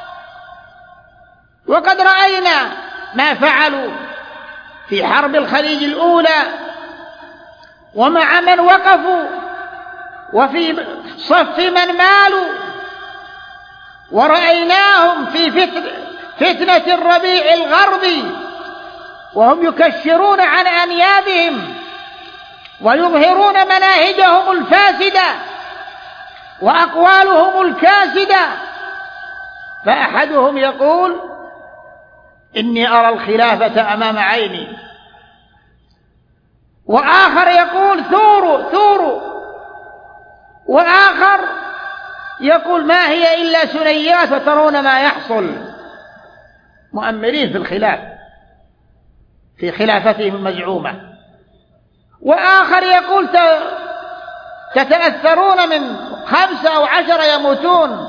وقد رأينا ما فعلوا في حرب الخليج الأولى ومع من وقفوا وفي صف من مالوا، ورأيناهم في فتنة الربيع الغربي وهم يكشرون عن أنيابهم ويظهرون مناهجهم الفاسدة وأقوالهم الكاسدة، فأحدهم يقول: إني أرى الخلافة أمام عيني، وآخر يقول: ثوروا، وآخر يقول: ما هي إلا سنيات وترون ما يحصل، مؤمرين في الخلاف في خلافتهم المزعومة. وآخر يقول: تتأثرون من 5 أو 10 يموتون،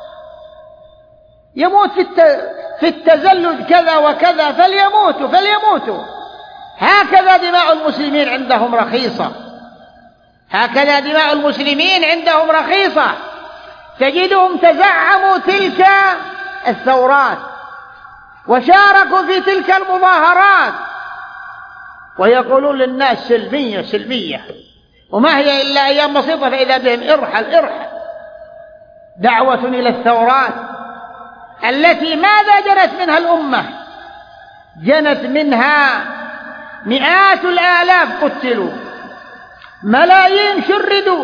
يموت في التزلج كذا وكذا، فليموتوا. هكذا دماء المسلمين عندهم رخيصة، تجدهم تزعموا تلك الثورات وشاركوا في تلك المظاهرات ويقولون للناس سلمية، وما هي إلا أيام بسيطة فإذا بهم ارحل. دعوة إلى الثورات التي ماذا جنت منها الأمة؟ جنت منها مئات الآلاف قتلوا، ملايين شردوا،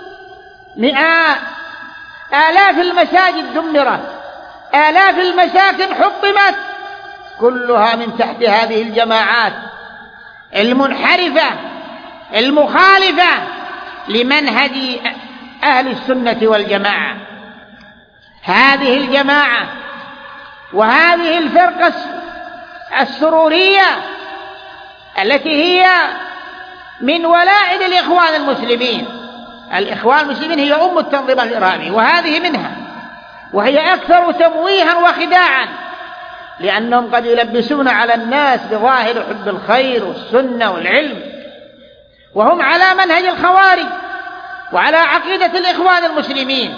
آلاف المساجد دمرت، آلاف المساكن حطمت، كلها من تحت هذه الجماعات المنحرفة المخالفة لمنهج أهل السنة والجماعة. هذه الجماعة وهذه الفرقة السرورية التي هي من ولائد الإخوان المسلمين هي أم التنظيمات الإرهابية، وهذه منها، وهي أكثر تمويها وخداعا، لأنهم قد يلبسون على الناس بظاهر حب الخير والسنة والعلم، وهم على منهج الخوارج وعلى عقيدة الإخوان المسلمين.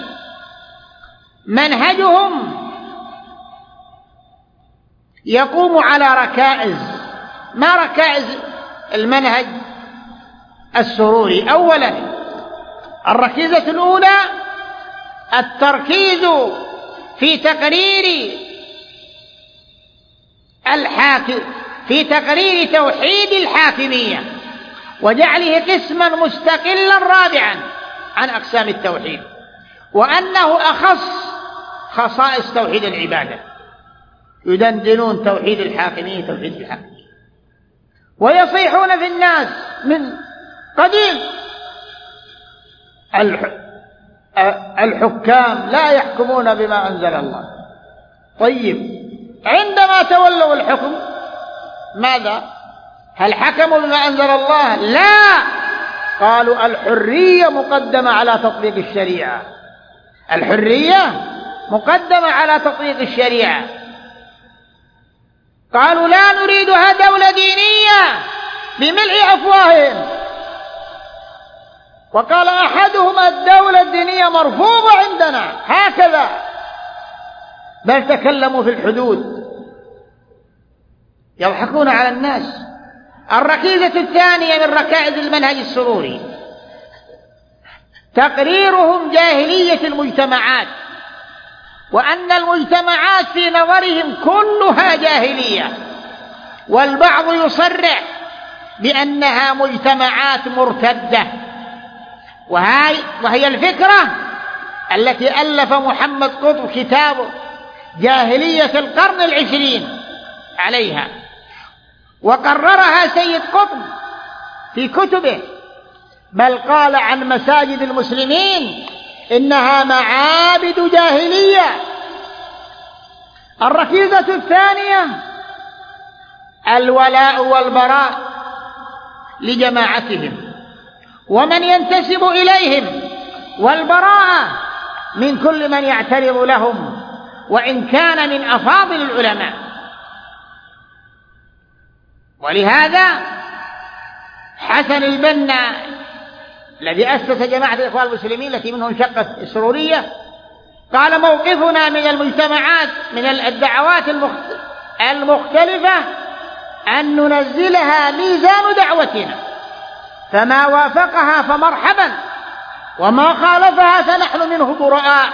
منهجهم يقوم على ركائز. ما ركائز المنهج السروري؟ أولا، الركيزة الأولى التركيز في تقرير توحيد الحاكمية وجعله قسما مستقلا رابعا عن أقسام التوحيد، وأنه أخص خصائص توحيد العبادة. يدندنون توحيد الحاكمية ويصيحون في الناس من قديم: الحكام لا يحكمون بما أنزل الله. طيب، عندما تولوا الحكم ماذا؟ هل حكموا بما أنزل الله؟ لا، قالوا الحرية مقدمة على تطبيق الشريعة. قالوا لا نريدها دولة دينية بملء أفواههم. وقال أحدهم: الدولة الدينية مرفوضة عندنا، هكذا، بل تكلموا في الحدود، يضحكون على الناس. الركيزة الثانية من ركائز المنهج السروري تقريرهم جاهلية المجتمعات، وأن المجتمعات في نظرهم كلها جاهلية، والبعض يصرح بأنها مجتمعات مرتدة، وهي الفكرة التي ألف محمد قطب كتابه جاهلية القرن العشرين عليها، وقررها سيد قطب في كتبه، بل قال عن مساجد المسلمين إنها معابد جاهلية. الركيزة الثانية الولاء والبراء لجماعتهم ومن ينتسب إليهم، والبراءة من كل من يعترض لهم وإن كان من أفاضل العلماء. ولهذا حسن البنا الذي أسس جماعة الإخوان المسلمين التي منهم شقة السرورية قال: موقفنا من المجتمعات من الدعوات المختلفة أن ننزلها ميزان دعوتنا، فما وافقها فمرحبا، وما خالفها فنحن منه براء.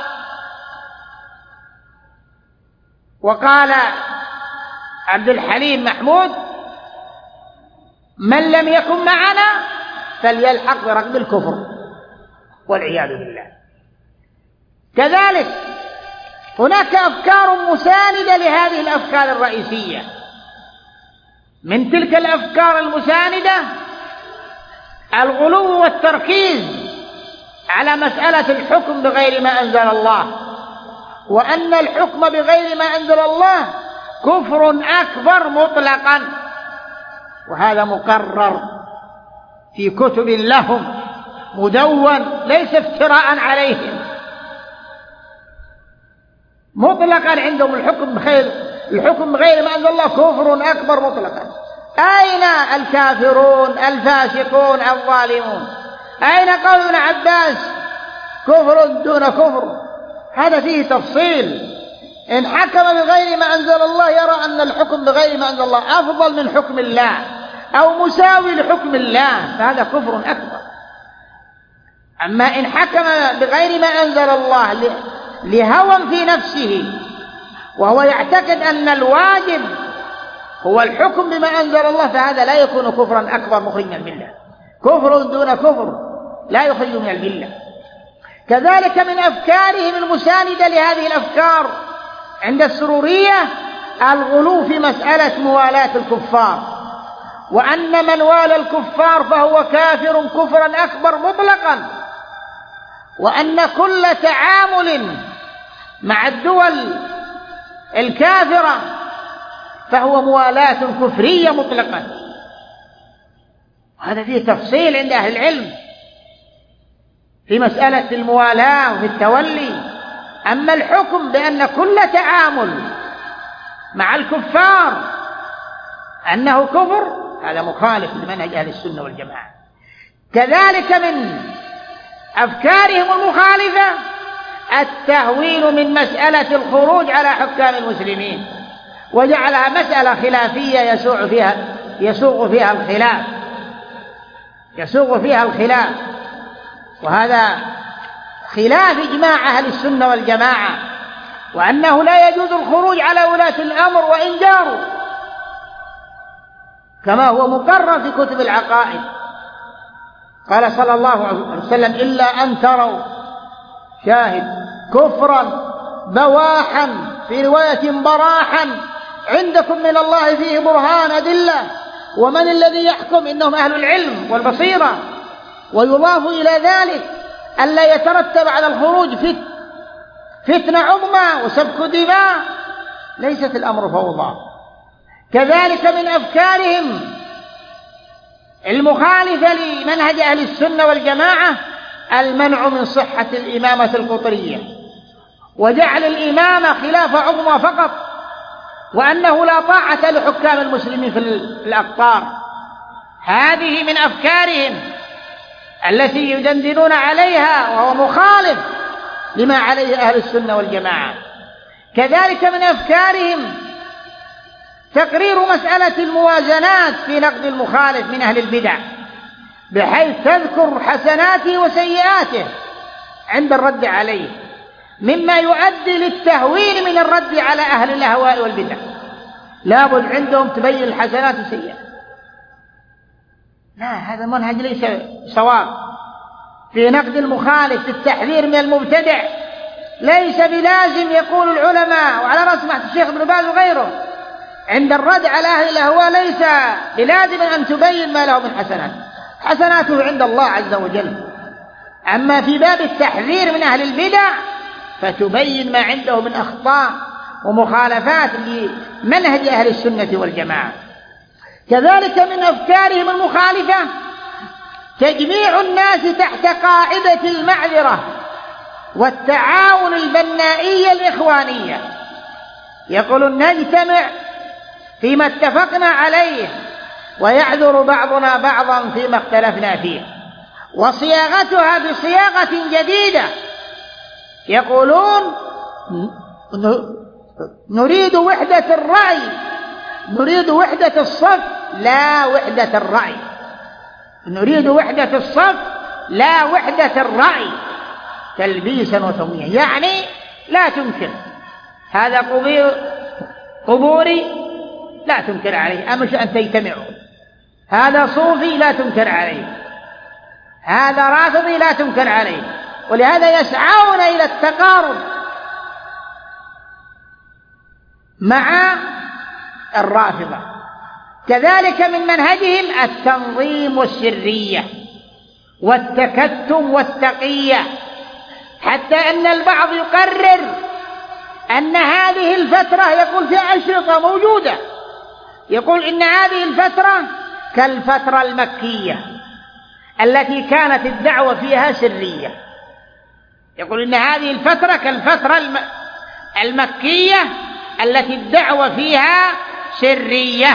وقال عبد الحليم محمود: من لم يكن معنا فليلحق بركب الكفر، والعياذ بالله. كذلك هناك أفكار مساندة لهذه الأفكار الرئيسية. من تلك الأفكار المساندة الغلو والتركيز على مسألة الحكم بغير ما أنزل الله، وأن الحكم بغير ما أنزل الله كفر أكبر مطلقا، وهذا مقرر في كتب لهم مدون ليس افتراء عليهم، مطلقا عندهم الحكم بغير ما أنزل الله كفر أكبر مطلقا. أين الكافرون الفاسقون الظالمون؟ أين قول ابن عباس كفر دون كفر؟ هذا فيه تفصيل. إن حكم بغير ما أنزل الله يرى أن الحكم بغير ما أنزل الله أفضل من حكم الله أو مساوي لحكم الله، فهذا كفر أكبر. أما إن حكم بغير ما أنزل الله لهوى في نفسه وهو يعتقد أن الواجب هو الحكم بما أنزل الله، فهذا لا يكون كفرا أكبر مخرج من الملة، كفر دون كفر لا يخرج من الملة. كذلك من أفكارهم المساندة لهذه الأفكار عند السرورية الغلو في مسألة موالاة الكفار، وأن من والى الكفار فهو كافر كفرا أكبر مطلقا، وأن كل تعامل مع الدول الكافرة فهو موالاة كفرية مطلقا. هذا فيه تفصيل عند أهل العلم في مسألة الموالاة وفي التولي. أما الحكم بأن كل تعامل مع الكفار أنه كفر هذا مخالف لمنهج أهل السنة والجماعة. كذلك من أفكارهم المخالفة التهوين من مسألة الخروج على حكام المسلمين، وجعلها مسألة خلافية يسوغ فيها الخلاف، وهذا خلاف إجماع أهل السنة والجماعة، وأنه لا يجوز الخروج على ولاة الأمر وإن جاروا، كما هو مقرر في كتب العقائد. قال صلى الله عليه وسلم: إلا أن تروا شاهد كفرا بواحا، في رواية براحا، عندكم من الله فيه برهان أدلة، ومن الذي يحكم؟ إنهم أهل العلم والبصيرة. ويضاف إلى ذلك ألا يترتب على الخروج فتنة عظمى وسفك دماء، ليست الأمر فوضى. كذلك من أفكارهم المخالفة لمنهج أهل السنة والجماعة المنع من صحة الإمامة القطرية، وجعل الإمامة خلافة عظمى فقط، وأنه لا طاعة لحكام المسلمين في الأقطار. هذه من أفكارهم التي يدندنون عليها، وهو مخالف لما عليه أهل السنة والجماعة. كذلك من أفكارهم تقرير مسألة الموازنات في نقد المخالف من أهل البدع، بحيث تذكر حسناته وسيئاته عند الرد عليه، مما يؤدي للتهوين من الرد على أهل الأهواء والبدع. لابد عندهم تبين الحسنات والسيئات. لا، هذا منهج ليس صواب. في نقد المخالف، في التحذير من المبتدع، ليس بلازم يقول العلماء وعلى رأس سماحة الشيخ ابن باز وغيره عند الرد على أهل الأهواء ليس بلازم أن تبين ما له من حسنات، حسناته عند الله عز وجل. أما في باب التحذير من أهل البدع فتبين ما عنده من أخطاء ومخالفات لمنهج أهل السنة والجماعة. كذلك من أفكارهم المخالفة تجميع الناس تحت قاعدة المعذرة والتعاون البنائية الإخوانية. يقولون نجتمع فيما اتفقنا عليه ويعذر بعضنا بعضا فيما اختلفنا فيه، وصياغتها بصياغة جديدة. يقولون نريد وحدة الرأي، نريد وحدة الصف لا وحدة الرأي، نريد وحدة الصف لا وحدة الرأي، تلبيسا وتمويها. يعني لا تنكر هذا قبوري لا تنكر عليه، أمش أن تجتمعوا، هذا صوفي لا تنكر عليه، هذا رافضي لا تنكر عليه. ولهذا يسعون إلى التقارب مع الرافضة. كذلك من منهجهم التنظيم والسرية والتكتم والتقية، حتى أن البعض يقرر أن هذه الفترة، يقول فيها أشرطة موجودة، يقول إن هذه الفترة كالفترة المكية التي كانت الدعوة فيها سرية. يقول إن هذه الفترة كالفترة المكية التي الدعوة فيها سرية.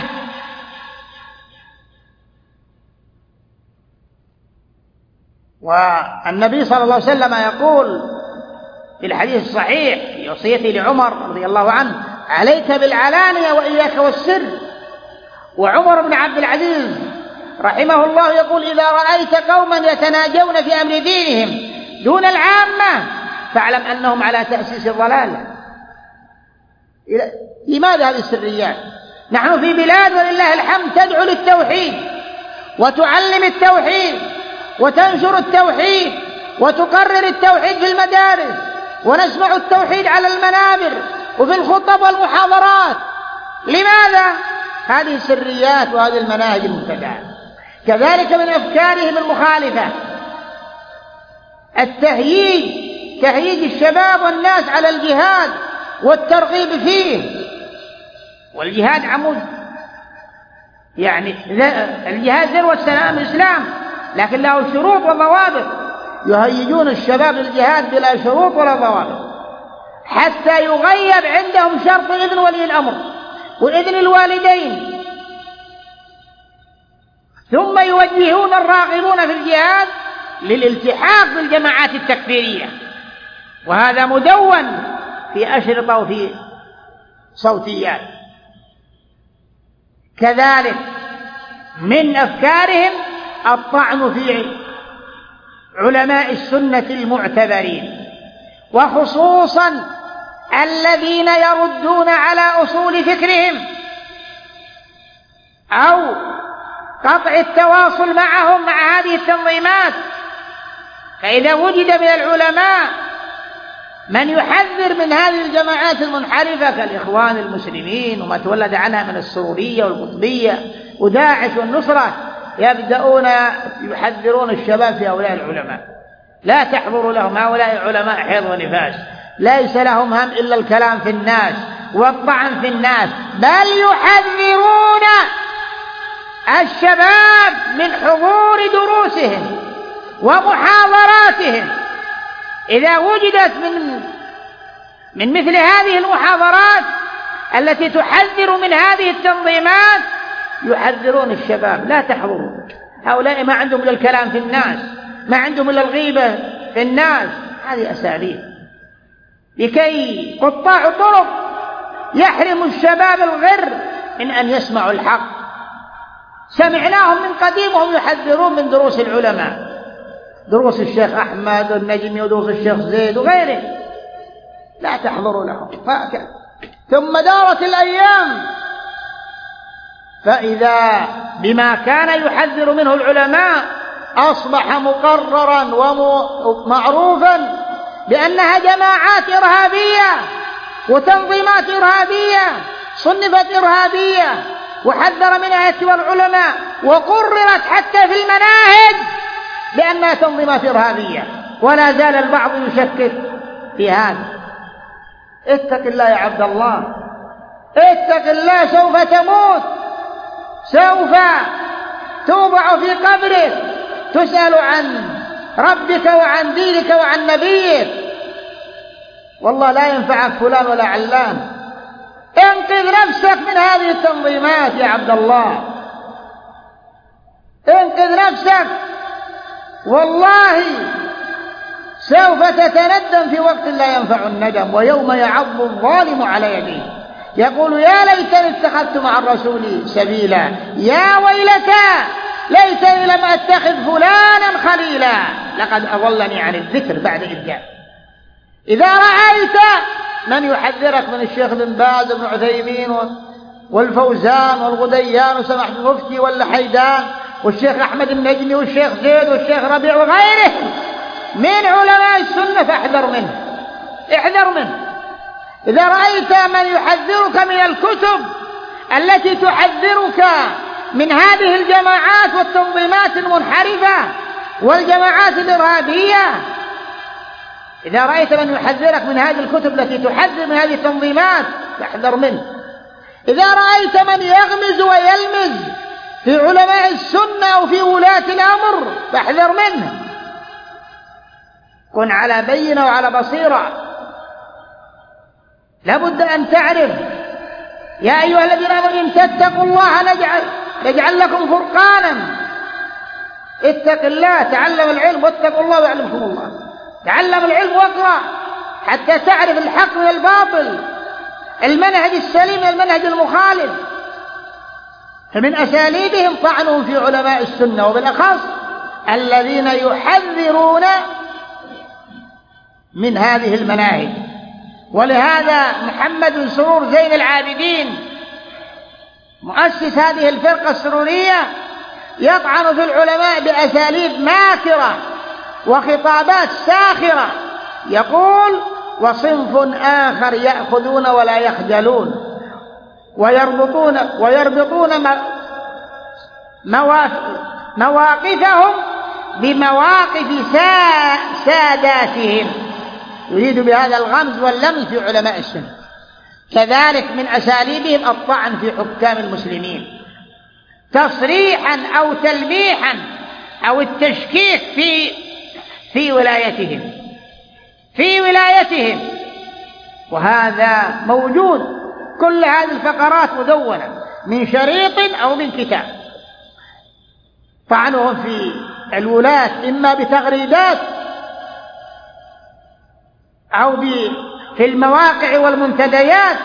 والنبي صلى الله عليه وسلم يقول في الحديث الصحيح في وصيته لعمر رضي الله عنه: عليك بالعلانية وإياك والسر. وعمر بن عبد العزيز رحمه الله يقول: إذا رأيت قوما يتناجون في أمر دينهم دون العامة فاعلم أنهم على تأسيس الضلال. لماذا هذه السريات؟ نحن في بلاد ولله الحمد تدعو للتوحيد وتعلم التوحيد وتنشر التوحيد وتقرر التوحيد في المدارس، ونسمع التوحيد على المنابر وفي الخطب والمحاضرات. لماذا؟ هذه السريات وهذه المناهج المبتدعة. كذلك من أفكارهم المخالفة تهييج الشباب والناس على الجهاد والترغيب فيه. والجهاد عمود، يعني الجهاد ذروة سلام الإسلام، لكن له شروط وضوابط. يهيجون الشباب للجهاد بلا شروط ولا ضوابط، حتى يغيب عندهم شرط إذن ولي الأمر وإذن الوالدين، ثم يوجهون الراغبون في الجهاد للالتحاق بالجماعات التكفيرية. وهذا مدون في أشرطة وفي صوتيات. كذلك من أفكارهم الطعن في علماء السنة المعتبرين، وخصوصا الذين يردون على أصول فكرهم أو قطع التواصل معهم مع هذه التنظيمات. فإذا وجد من العلماء من يحذر من هذه الجماعات المنحرفة كالإخوان المسلمين وما تولد عنها من السرورية والقطبية وداعش والنصرة، يبدأون يحذرون الشباب في هؤلاء العلماء: لا تحضروا لهم، هؤلاء علماء حيض ونفاس، ليس لهم هم إلا الكلام في الناس والطعن في الناس، بل يحذرون الشباب من حضور دروسهم ومحاضراتهم. إذا وجدت من مثل هذه المحاضرات التي تحذر من هذه التنظيمات يحذرون الشباب: لا تحضروا، هؤلاء ما عندهم إلا الكلام في الناس، ما عندهم إلا الغيبة في الناس. هذه أساليب لكي قطاع الطرق يحرم الشباب الغر من أن يسمعوا الحق. سمعناهم من قديم وهم يحذرون من دروس العلماء، دروس الشيخ أحمد النجمي ودروس الشيخ زيد وغيره، لا تحضروا لهم. ثم دارت الأيام فإذا بما كان يحذر منه العلماء أصبح مقررا ومعروفا بأنها جماعات إرهابية وتنظيمات إرهابية صنفت إرهابية، وحذر منها كبار العلماء وقررت حتى في المناهج بأنها تنظيمات إرهابية، ولا زال البعض يشكك في هذا. اتق الله يا عبد الله، اتق الله، سوف تموت، سوف توضع في قبرك، تسأل عن ربك وعن دينك وعن نبيك، والله لا ينفعك فلان ولا علان. انقذ نفسك من هذه التنظيمات يا عبد الله، انقذ نفسك، والله سوف تتندم في وقت لا ينفع الندم، ويوم يعض الظالم على يديه يقول يا ليتني اتخذت مع الرسول سبيلا، يا ويلتى ليتني لم اتخذ فلانا خليلا لقد اضلني عن الذكر بعد إذ جاء. إذا رأيت من يحذرك من الشيخ بن باز وابن عثيمين والفوزان والغديان وسماحة المفتي والحيدان والشيخ أحمد النجمي والشيخ زيد والشيخ ربيع وغيره من علماء السنة فاحذر منه، احذر منه. إذا رأيت من يحذرك من الكتب التي تحذرك من هذه الجماعات والتنظيمات المنحرفة والجماعات الإرهابية، إذا رأيت من يحذرك من هذه الكتب التي تحذر من هذه التنظيمات فاحذر منه. إذا رأيت من يغمز ويلمز في علماء السنة أو في ولاة الأمر فاحذر منه. كن على بينة وعلى بصيرة، لابد أن تعرف يا أيها الذين آمنوا إن تتقوا الله نجعل لكم فرقانا. اتق الله، تعلم العلم واتقوا الله ويعلمكم الله. تعلم العلم واقرأ حتى تعرف الحق من الباطل، المنهج السليم من المنهج المخالف. فمن أساليبهم طعنهم في علماء السنة، وبالأخص الذين يحذرون من هذه المناهج. ولهذا محمد بن سرور زين العابدين مؤسس هذه الفرقة السرورية يطعن في العلماء بأساليب ماكرة وخطابات ساخرة، يقول وصنف آخر يأخذون ولا يخجلون ويربطون مواقفهم بمواقف ساداتهم، يريد بهذا الغمز واللمز في علماء السنة. كذلك من أساليبهم الطعن في حكام المسلمين تصريحا أو تلميحا أو التشكيك في ولايتهم، وهذا موجود. كل هذه الفقرات مدونة من شريط أو من كتاب. طعنهم في الولاة إما بتغريدات أو في المواقع والمنتديات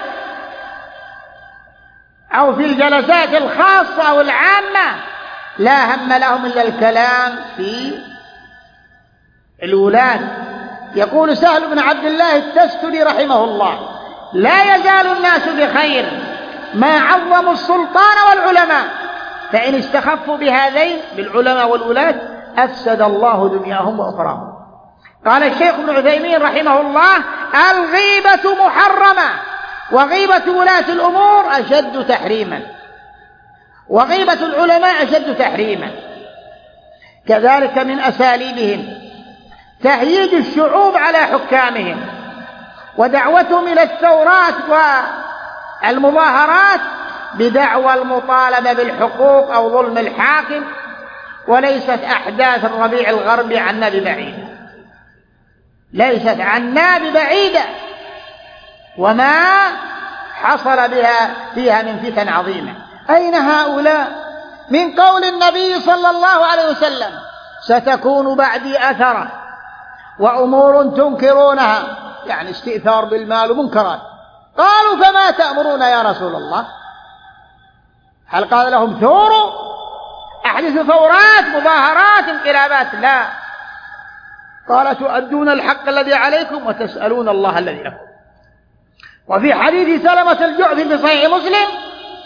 أو في الجلسات الخاصة أو العامة، لا هم لهم إلا الكلام في الولاة. يقول سهل بن عبد الله التستري رحمه الله لا يزال الناس بخير ما عظموا السلطان والعلماء، فإن استخفوا بهذين بالعلماء والولاة أفسد الله دنياهم وأخراهم. قال الشيخ ابن عثيمين رحمه الله الغيبة محرمة، وغيبة ولاة الأمور أشد تحريما، وغيبة العلماء أشد تحريما. كذلك من أساليبهم تهييج الشعوب على حكامهم ودعوتهم إلى الثورات والمظاهرات بدعوى المطالبة بالحقوق أو ظلم الحاكم. وليست أحداث الربيع الغربي عنا ببعيدة، ليست عنا ببعيدة، وما حصل فيها من فتن عظيمة. أين هؤلاء من قول النبي صلى الله عليه وسلم ستكون بعدي أثرة وأمور تنكرونها، يعني استئثار بالمال ومنكرات. قالوا فما تأمرون يا رسول الله؟ هل قال لهم ثوروا أحدثوا ثورات مظاهرات انقلابات؟ لا، قال تؤدون الحق الذي عليكم وتسألون الله الذي لكم. وفي حديث سلمة الجعفي في صحيح مسلم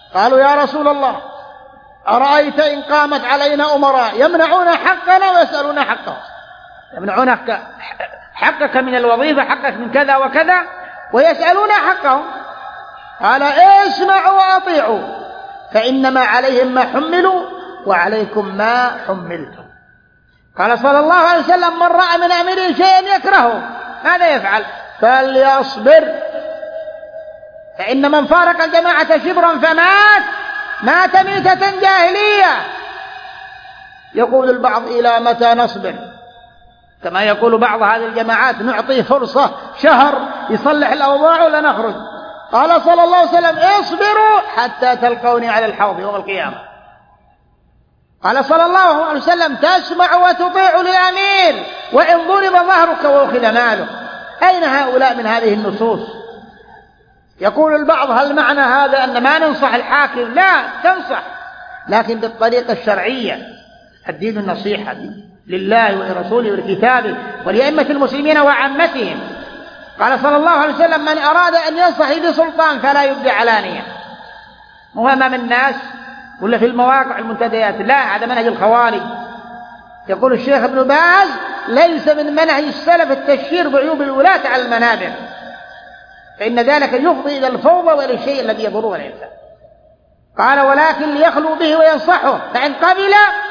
قالوا يا رسول الله أرأيت إن قامت علينا أمراء يمنعون حقنا ويسألون حقهم، يمنعون حقك من الوظيفة، حقك من كذا وكذا، ويسألون حقهم. قال اسمعوا وأطيعوا فإنما عليهم ما حملوا وعليكم ما حملتم. قال صلى الله عليه وسلم من رأى من أميره شيئا يكرهه ماذا يفعل؟ فليصبر، فإن من فارق الجماعة شبرا مات ميتة جاهلية. يقول البعض إلى متى نصبر؟ كما يقول بعض هذه الجماعات نعطيه فرصة شهر يصلح الأوضاع ولا نخرج. قال صلى الله عليه وسلم اصبروا حتى تلقوني على الحوض يوم القيامة. قال صلى الله عليه وسلم تسمع وتطيع للأمير وإن ضرب ظهرك وأخذ مالك. أين هؤلاء من هذه النصوص؟ يقول البعض هل معنى هذا أن ما ننصح الحاكم؟ لا، تنصح لكن بالطريقة الشرعية. الدين النصيحة لله ولرسوله ولكتابه ولأئمة المسلمين وعامتهم. قال صلى الله عليه وسلم من أراد أن ينصح ذي سلطان فلا يبدي علانية، مو أمام الناس ولا في المواقع المنتديات، لا، هذا منهج الخوارج. يقول الشيخ ابن باز ليس من منهج السلف التشهير بعيوب الولاة على المنابر، فإن ذلك يفضي إلى الفوضى وإلى الشيء الذي يضره الإنسان. قال ولكن ليخلو به وينصحه، فإن قبل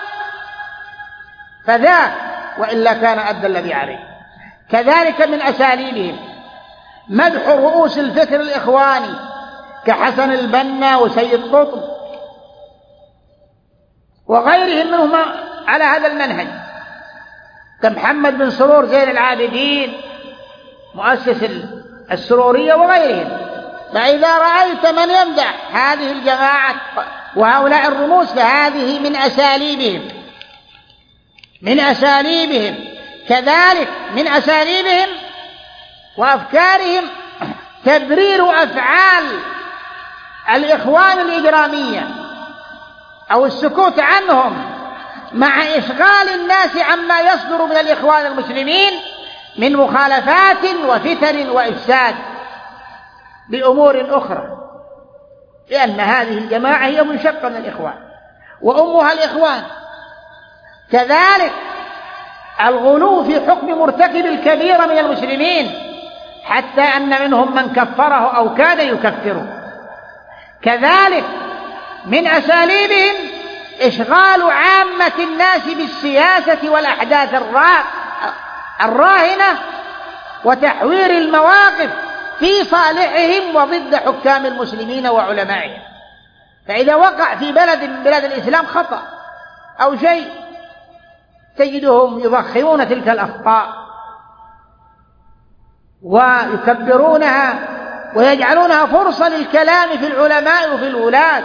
فذاك وإلا كان أدى الذي عليه. كذلك من أساليبهم مدح رؤوس الفكر الإخواني كحسن البنا وسيد قطب وغيرهم منهم على هذا المنهج، كمحمد بن سرور زين العابدين مؤسس السرورية وغيرهم. فإذا رأيت من يمدح هذه الجماعة وهؤلاء الرموز فهذه من أساليبهم. كذلك من أساليبهم وأفكارهم تبرير أفعال الإخوان الإجرامية أو السكوت عنهم مع إشغال الناس عما يصدر من الإخوان المسلمين من مخالفات وفتن وإفساد بأمور أخرى، لأن هذه الجماعة هي منشقة من الإخوان وأمها الإخوان. كذلك الغلو في حكم مرتكب الكبيرة من المسلمين حتى أن منهم من كفره أو كاد يكفره. كذلك من أساليبهم إشغال عامة الناس بالسياسة والأحداث الراهنة وتحوير المواقف في صالحهم وضد حكام المسلمين وعلمائهم. فإذا وقع في بلد من بلاد الإسلام خطأ أو شيء تجدهم يضخمون تلك الأخطاء ويكبرونها ويجعلونها فرصة للكلام في العلماء وفي الولاة.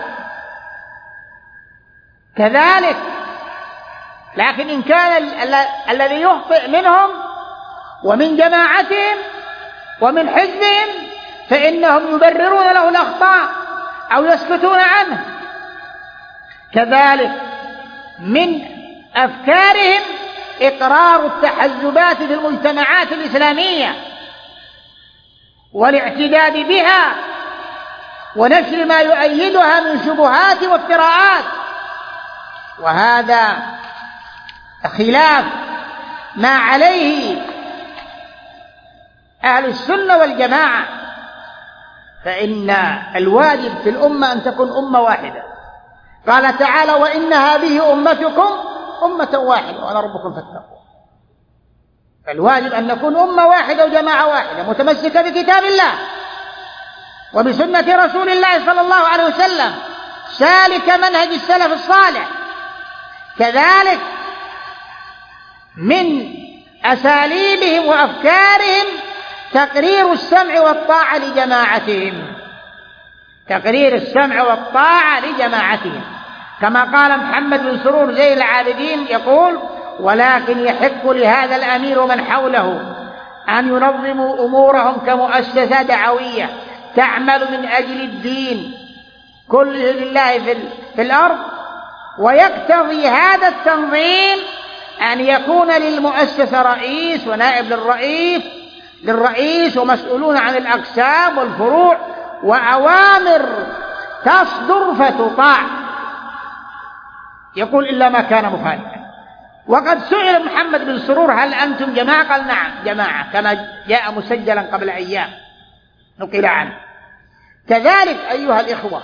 كذلك لكن إن كان الذي يخطئ منهم ومن جماعتهم ومن حزبهم فإنهم يبررون له الأخطاء أو يسكتون عنه. كذلك من أفكارهم إقرار التحزبات في المجتمعات الإسلامية والاعتداد بها ونشر ما يؤيدها من شبهات وافتراءات، وهذا خلاف ما عليه أهل السنة والجماعة. فإن الواجب في الأمة أن تكون أمة واحدة. قال تعالى وإن هذه أمتكم أمة واحدة وأنا ربكم فاتقون. فالواجب أن نكون أمة واحدة وجماعة واحدة متمسكة بكتاب الله وبسنة رسول الله صلى الله عليه وسلم سالك منهج السلف الصالح. كذلك من أساليبهم وأفكارهم تقرير السمع والطاعة لجماعتهم، تقرير السمع والطاعة لجماعتهم، كما قال محمد بن سرور زين العابدين يقول ولكن يحق لهذا الأمير ومن حوله أن ينظموا أمورهم كمؤسسة دعوية تعمل من أجل الدين كله لله في الأرض، ويقتضي هذا التنظيم أن يكون للمؤسسة رئيس ونائب للرئيس ومسؤولون عن الأقسام والفروع وأوامر تصدر فتطاع، يقول إلا ما كان مخالفا. وقد سئل محمد بن سرور هل أنتم جماعة؟ قال نعم جماعة، كما جاء مسجلا قبل أيام نقل عنه. كذلك أيها الإخوة،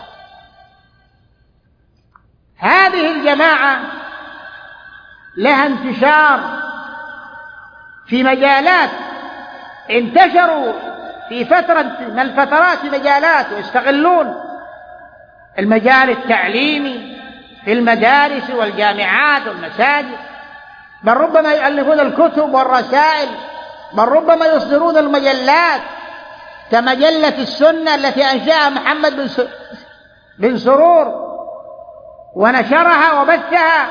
هذه الجماعة لها انتشار في مجالات، انتشروا في فترة من الفترات في مجالات، ويستغلون المجال التعليمي في المدارس والجامعات والمساجد، بل ربما يؤلفون الكتب والرسائل، بل ربما يصدرون المجلات كمجلة السنة التي أنشأها محمد بن سرور ونشرها وبثها،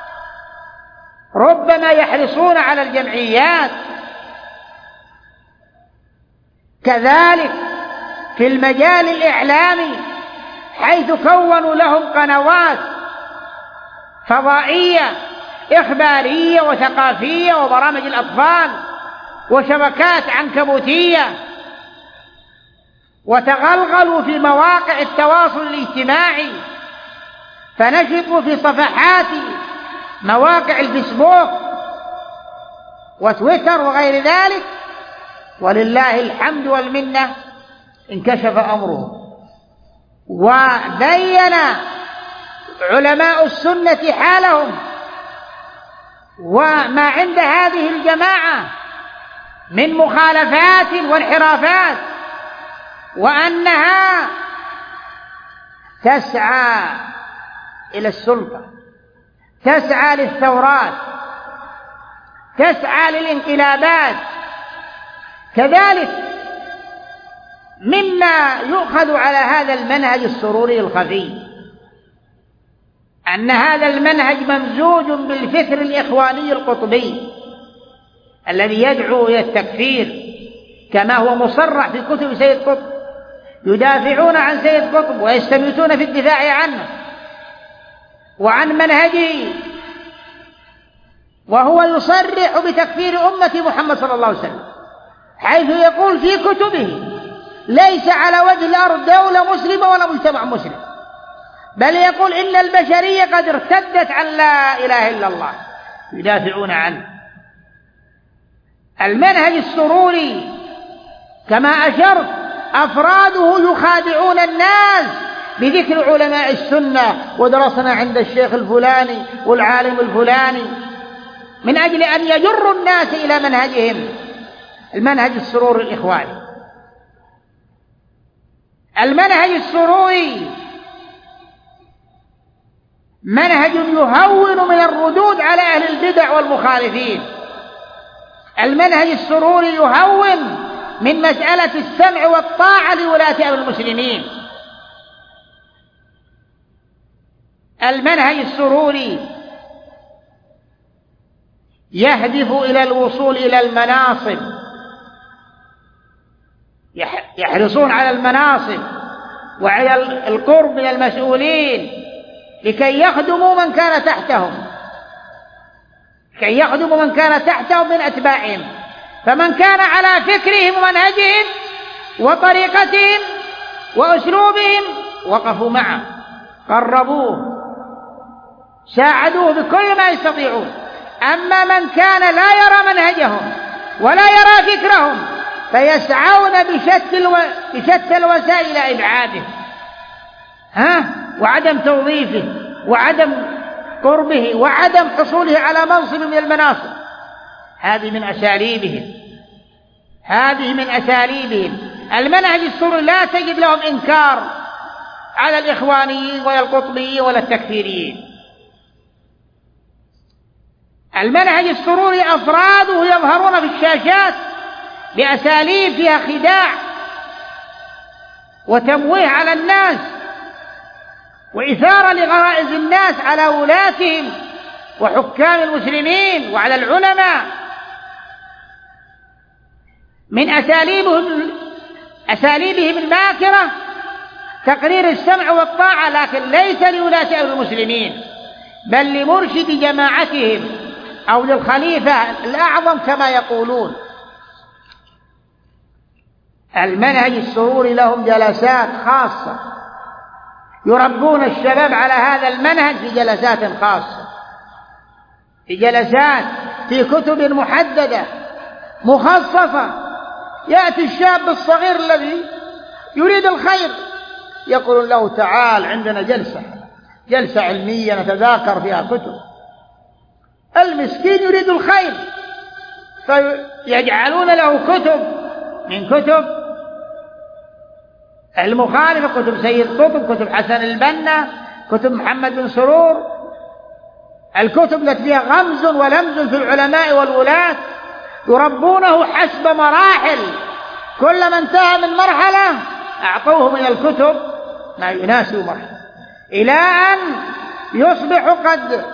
ربما يحرصون على الجمعيات. كذلك في المجال الإعلامي، حيث كونوا لهم قنوات فضائية إخبارية وثقافية وبرامج الأطفال وشبكات عنكبوتية، وتغلغلوا في مواقع التواصل الاجتماعي، فنشطوا في صفحات مواقع الفيسبوك وتويتر وغير ذلك، ولله الحمد والمنة انكشف أمره. وبين علماء السنة حالهم وما عند هذه الجماعة من مخالفات وانحرافات، وأنها تسعى إلى السلطة، تسعى للثورات، تسعى للانقلابات. كذلك مما يؤخذ على هذا المنهج السروري الخفي أن هذا المنهج ممزوج بالفكر الإخواني القطبي الذي يدعو إلى التكفير، كما هو مصرح في كتب سيد قطب، يدافعون عن سيد قطب ويستميتون في الدفاع عنه وعن منهجه، وهو يصرح بتكفير أمة محمد صلى الله عليه وسلم، حيث يقول في كتبه ليس على وجه الأرض دولة مسلمة ولا مجتمع مسلم، بل يقول إن البشرية قد ارتدت عن لا إله إلا الله، يدافعون عنه. المنهج السروري كما أشرت أفراده يخادعون الناس بذكر علماء السنة ودرسنا عند الشيخ الفلاني والعالم الفلاني، من أجل أن يجروا الناس إلى منهجهم، المنهج السروري الإخواني. المنهج السروري منهج يهون من الردود على أهل البدع والمخالفين. المنهج السروري يهون من مسألة السمع والطاعة لولاة أمر المسلمين. المنهج السروري يهدف إلى الوصول إلى المناصب، يحرصون على المناصب وعلى القرب من المسؤولين لكي يخدموا من كان تحتهم، كي يخدموا من كان تحتهم من أتباعهم. فمن كان على فكرهم ومنهجهم وطريقتهم وأسلوبهم وقفوا معه، قربوه، ساعدوه بكل ما يستطيعون. أما من كان لا يرى منهجهم ولا يرى فكرهم فيسعون بشتى الوسائل إلى إبعاده وعدم توظيفه وعدم قربه وعدم حصوله على منصب من المناصب. هذه من أساليبهم. المنهج السروري لا تجد لهم إنكار على الإخوانيين ولا القطبيين ولا التكفيريين. المنهج السروري أفراده يظهرون في الشاشات بأساليب فيها خداع وتمويه على الناس وإثارة لغرائز الناس على ولاتهم وحكام المسلمين وعلى العلماء. من أساليبهم الماكرة تقرير السمع والطاعة، لكن ليس لولاة أمر المسلمين بل لمرشد جماعتهم أو للخليفة الأعظم كما يقولون. المنهج السروري لهم جلسات خاصة يربون الشباب على هذا المنهج في جلسات خاصة، في جلسات، في كتب محددة مخصصة. يأتي الشاب الصغير الذي يريد الخير، يقول له تعال عندنا جلسة علمية نتذاكر فيها كتب. المسكين يريد الخير فيجعلون له كتب من كتب المخالفة، كتب سيد قطب، كتب حسن البنا، كتب محمد بن سرور، الكتب التي فيها غمز ولمز في العلماء والولاة. يربونه حسب مراحل، كلما انتهى من مرحلة أعطوه من الكتب ما يناسب مرحلة، إلى أن يصبح قد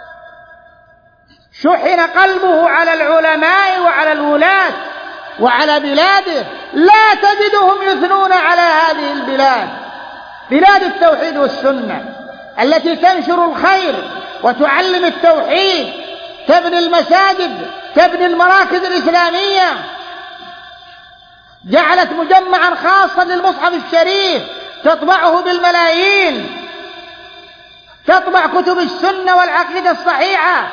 شحن قلبه على العلماء وعلى الولاة وعلى بلاده. لا تجدهم يثنون على هذه البلاد، بلاد التوحيد والسنة التي تنشر الخير وتعلم التوحيد، تبني المساجد، تبني المراكز الإسلامية، جعلت مجمعا خاصا للمصحف الشريف تطبعه بالملايين، تطبع كتب السنة والعقيدة الصحيحة،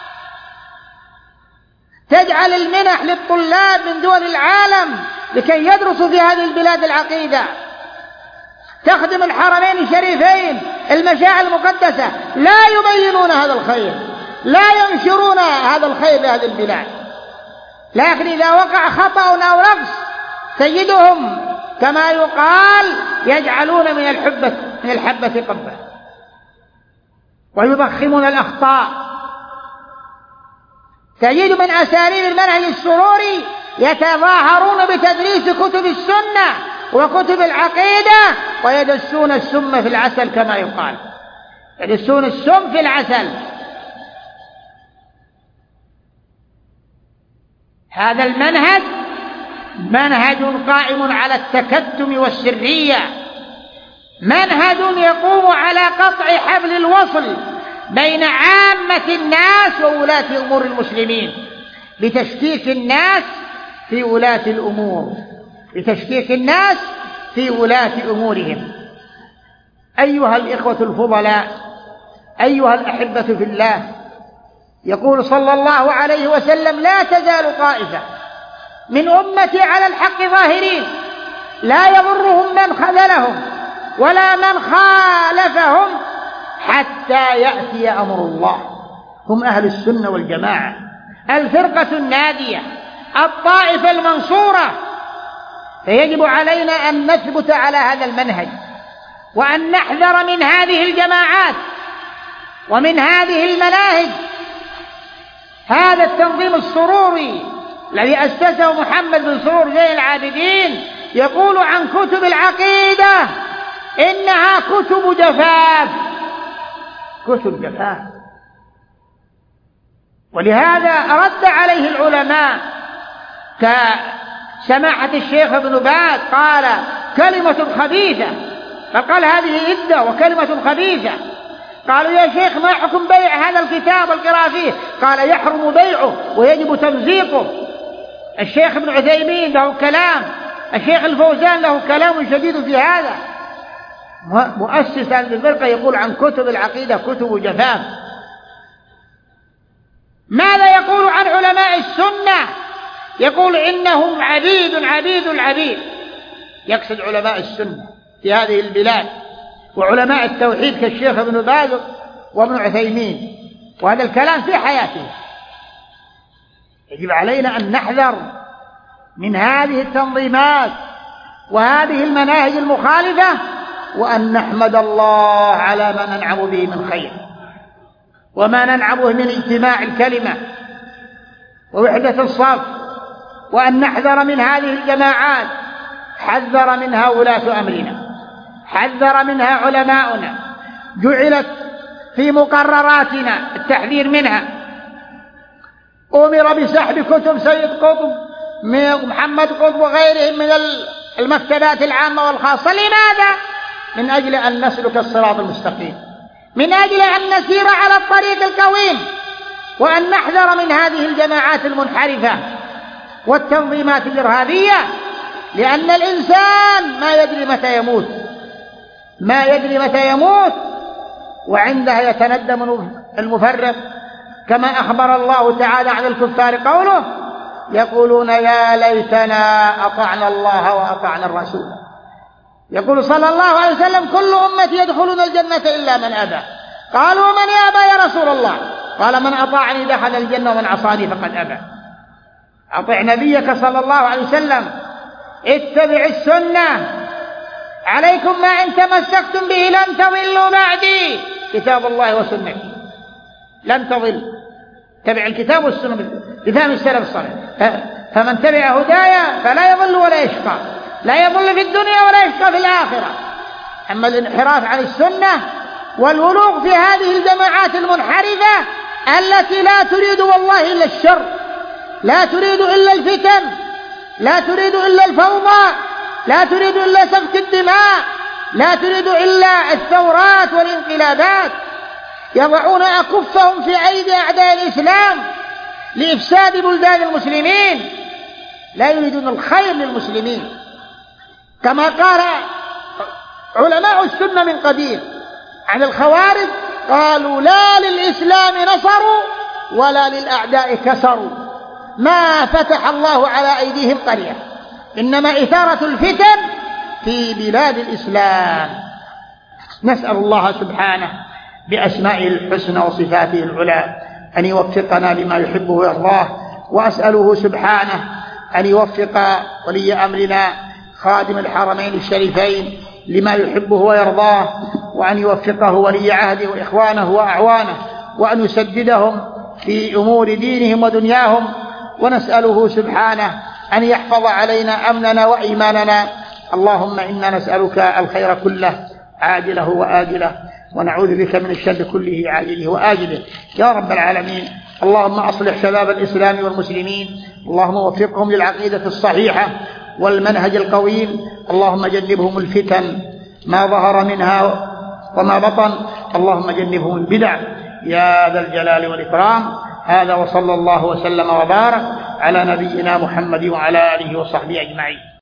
تجعل المنح للطلاب من دول العالم لكي يدرسوا في هذه البلاد العقيدة، تخدم الحرمين الشريفين، المشاعر المقدسة. لا يبينون هذا الخير، لا ينشرون هذا الخير لهذه البلاد، لكن إذا وقع خطأ أو نقص سيدهم كما يقال يجعلون من الحبة قبة ويضخمون الأخطاء. تجد من أساليب المنهج السروري يتظاهرون بتدريس كتب السنة وكتب العقيدة ويدسون السم في العسل كما يقال، يدسون السم في العسل. هذا المنهج منهج قائم على التكتم والسرية، منهج يقوم على قطع حبل الوصل بين عامة الناس وولاة أمور المسلمين، بتشكيك الناس في ولاة الأمور، بتشكيك الناس في ولاة أمورهم. أيها الإخوة الفضلاء، أيها الأحبة في الله، يقول صلى الله عليه وسلم: لا تزال طائفة من أمتي على الحق ظاهرين لا يضرهم من خذلهم ولا من خالفهم حتى يأتي أمر الله. هم أهل السنة والجماعة، الفرقة الناجية، الطائفة المنصورة. فيجب علينا أن نثبت على هذا المنهج وأن نحذر من هذه الجماعات ومن هذه المناهج. هذا التنظيم السروري الذي أسسه محمد بن سرور زين العابدين يقول عن كتب العقيدة إنها كتب جفاف، كتب جفاف. ولهذا رد عليه العلماء كسماحة الشيخ ابن باز، قال كلمة خبيثة، فقال هذه إدة وكلمة خبيثة. قالوا يا شيخ ما حكم بيع هذا الكتاب والقراءة فيه؟ قال يحرم بيعه ويجب تمزيقه. الشيخ ابن عثيمين له كلام، الشيخ الفوزان له كلام شديد في هذا. مؤسس هذه الفرقة يقول عن كتب العقيدة كتب جفاف. ماذا يقول عن علماء السنة؟ يقول إنهم عبيد عبيد العبيد، يقصد علماء السنة في هذه البلاد وعلماء التوحيد كالشيخ ابن باز وابن عثيمين، وهذا الكلام في حياته. يجب علينا أن نحذر من هذه التنظيمات وهذه المناهج المخالفة، وأن نحمد الله على ما ننعم به من خير وما ننعم به من اجتماع الكلمة ووحدة الصف، وأن نحذر من هذه الجماعات. حذر منها ولاة أمرنا، حذر منها علماؤنا، جعلت في مقرراتنا التحذير منها. أمر بسحب كتب سيد قطب محمد قطب وغيرهم من المكتبات العامة والخاصة. لماذا؟ من أجل أن نسلك الصراط المستقيم، من أجل أن نسير على الطريق القويم، وأن نحذر من هذه الجماعات المنحرفة والتنظيمات الإرهابية، لأن الإنسان ما يدري متى يموت، ما يدري متى يموت، وعندها يتندم المفرط، كما أخبر الله تعالى عن الكفار قوله: يقولون يا ليتنا أطعنا الله وأطعنا الرسول. يقول صلى الله عليه وسلم: كل أمتي يدخلون الجنة إلا من أبى. قالوا: من يأبى يا رسول الله؟ قال: من أطاعني دخل الجنة ومن عصاني فقد أبى. أطع نبيك صلى الله عليه وسلم، اتبع السنة، عليكم ما إن تمسكتم به لن تضلوا بعدي، كتاب الله وسنتي، لن تضل. تبع الكتاب والسنة بفهم السلف الصالح، فمن تبع هدايا فلا يضل ولا يشقى، لا يضل في الدنيا ولا يشقى في الآخرة. أما الانحراف عن السنة والولوغ في هذه الجماعات المنحرفة التي لا تريد والله إلا الشر، لا تريد إلا الفتن، لا تريد إلا الفوضى، لا تريد إلا سفك الدماء، لا تريد إلا الثورات والانقلابات، يضعون أكفهم في أيدي أعداء الإسلام لإفساد بلدان المسلمين، لا يريدون الخير للمسلمين. كما قال علماء السنة من قديم عن الخوارج: قالوا لا للإسلام نصروا ولا للأعداء كسروا، ما فتح الله على أيديهم قرية، إنما إثارة الفتن في بلاد الإسلام. نسأل الله سبحانه بأسمائه الحسنى وصفاته العلى أن يوفقنا لما يحبه ويرضاه، وأسأله سبحانه أن يوفق ولي أمرنا خادم الحرمين الشريفين لما يحبه ويرضاه، وأن يوفقه ولي عهده وإخوانه وأعوانه، وأن يسددهم في أمور دينهم ودنياهم، ونسأله سبحانه أن يحفظ علينا أمننا وإيماننا. اللهم إنا نسألك الخير كله عاجله وآجله، ونعوذ بك من الشر كله عاجله وآجله يا رب العالمين. اللهم أصلح شباب الإسلام والمسلمين، اللهم وفقهم للعقيدة الصحيحة والمنهج القويم، اللهم جنبهم الفتن ما ظهر منها وما بطن، اللهم جنبهم البدع يا ذا الجلال والإكرام. هذا وصلى الله وسلم وبارك على نبينا محمد وعلى آله وصحبه أجمعين.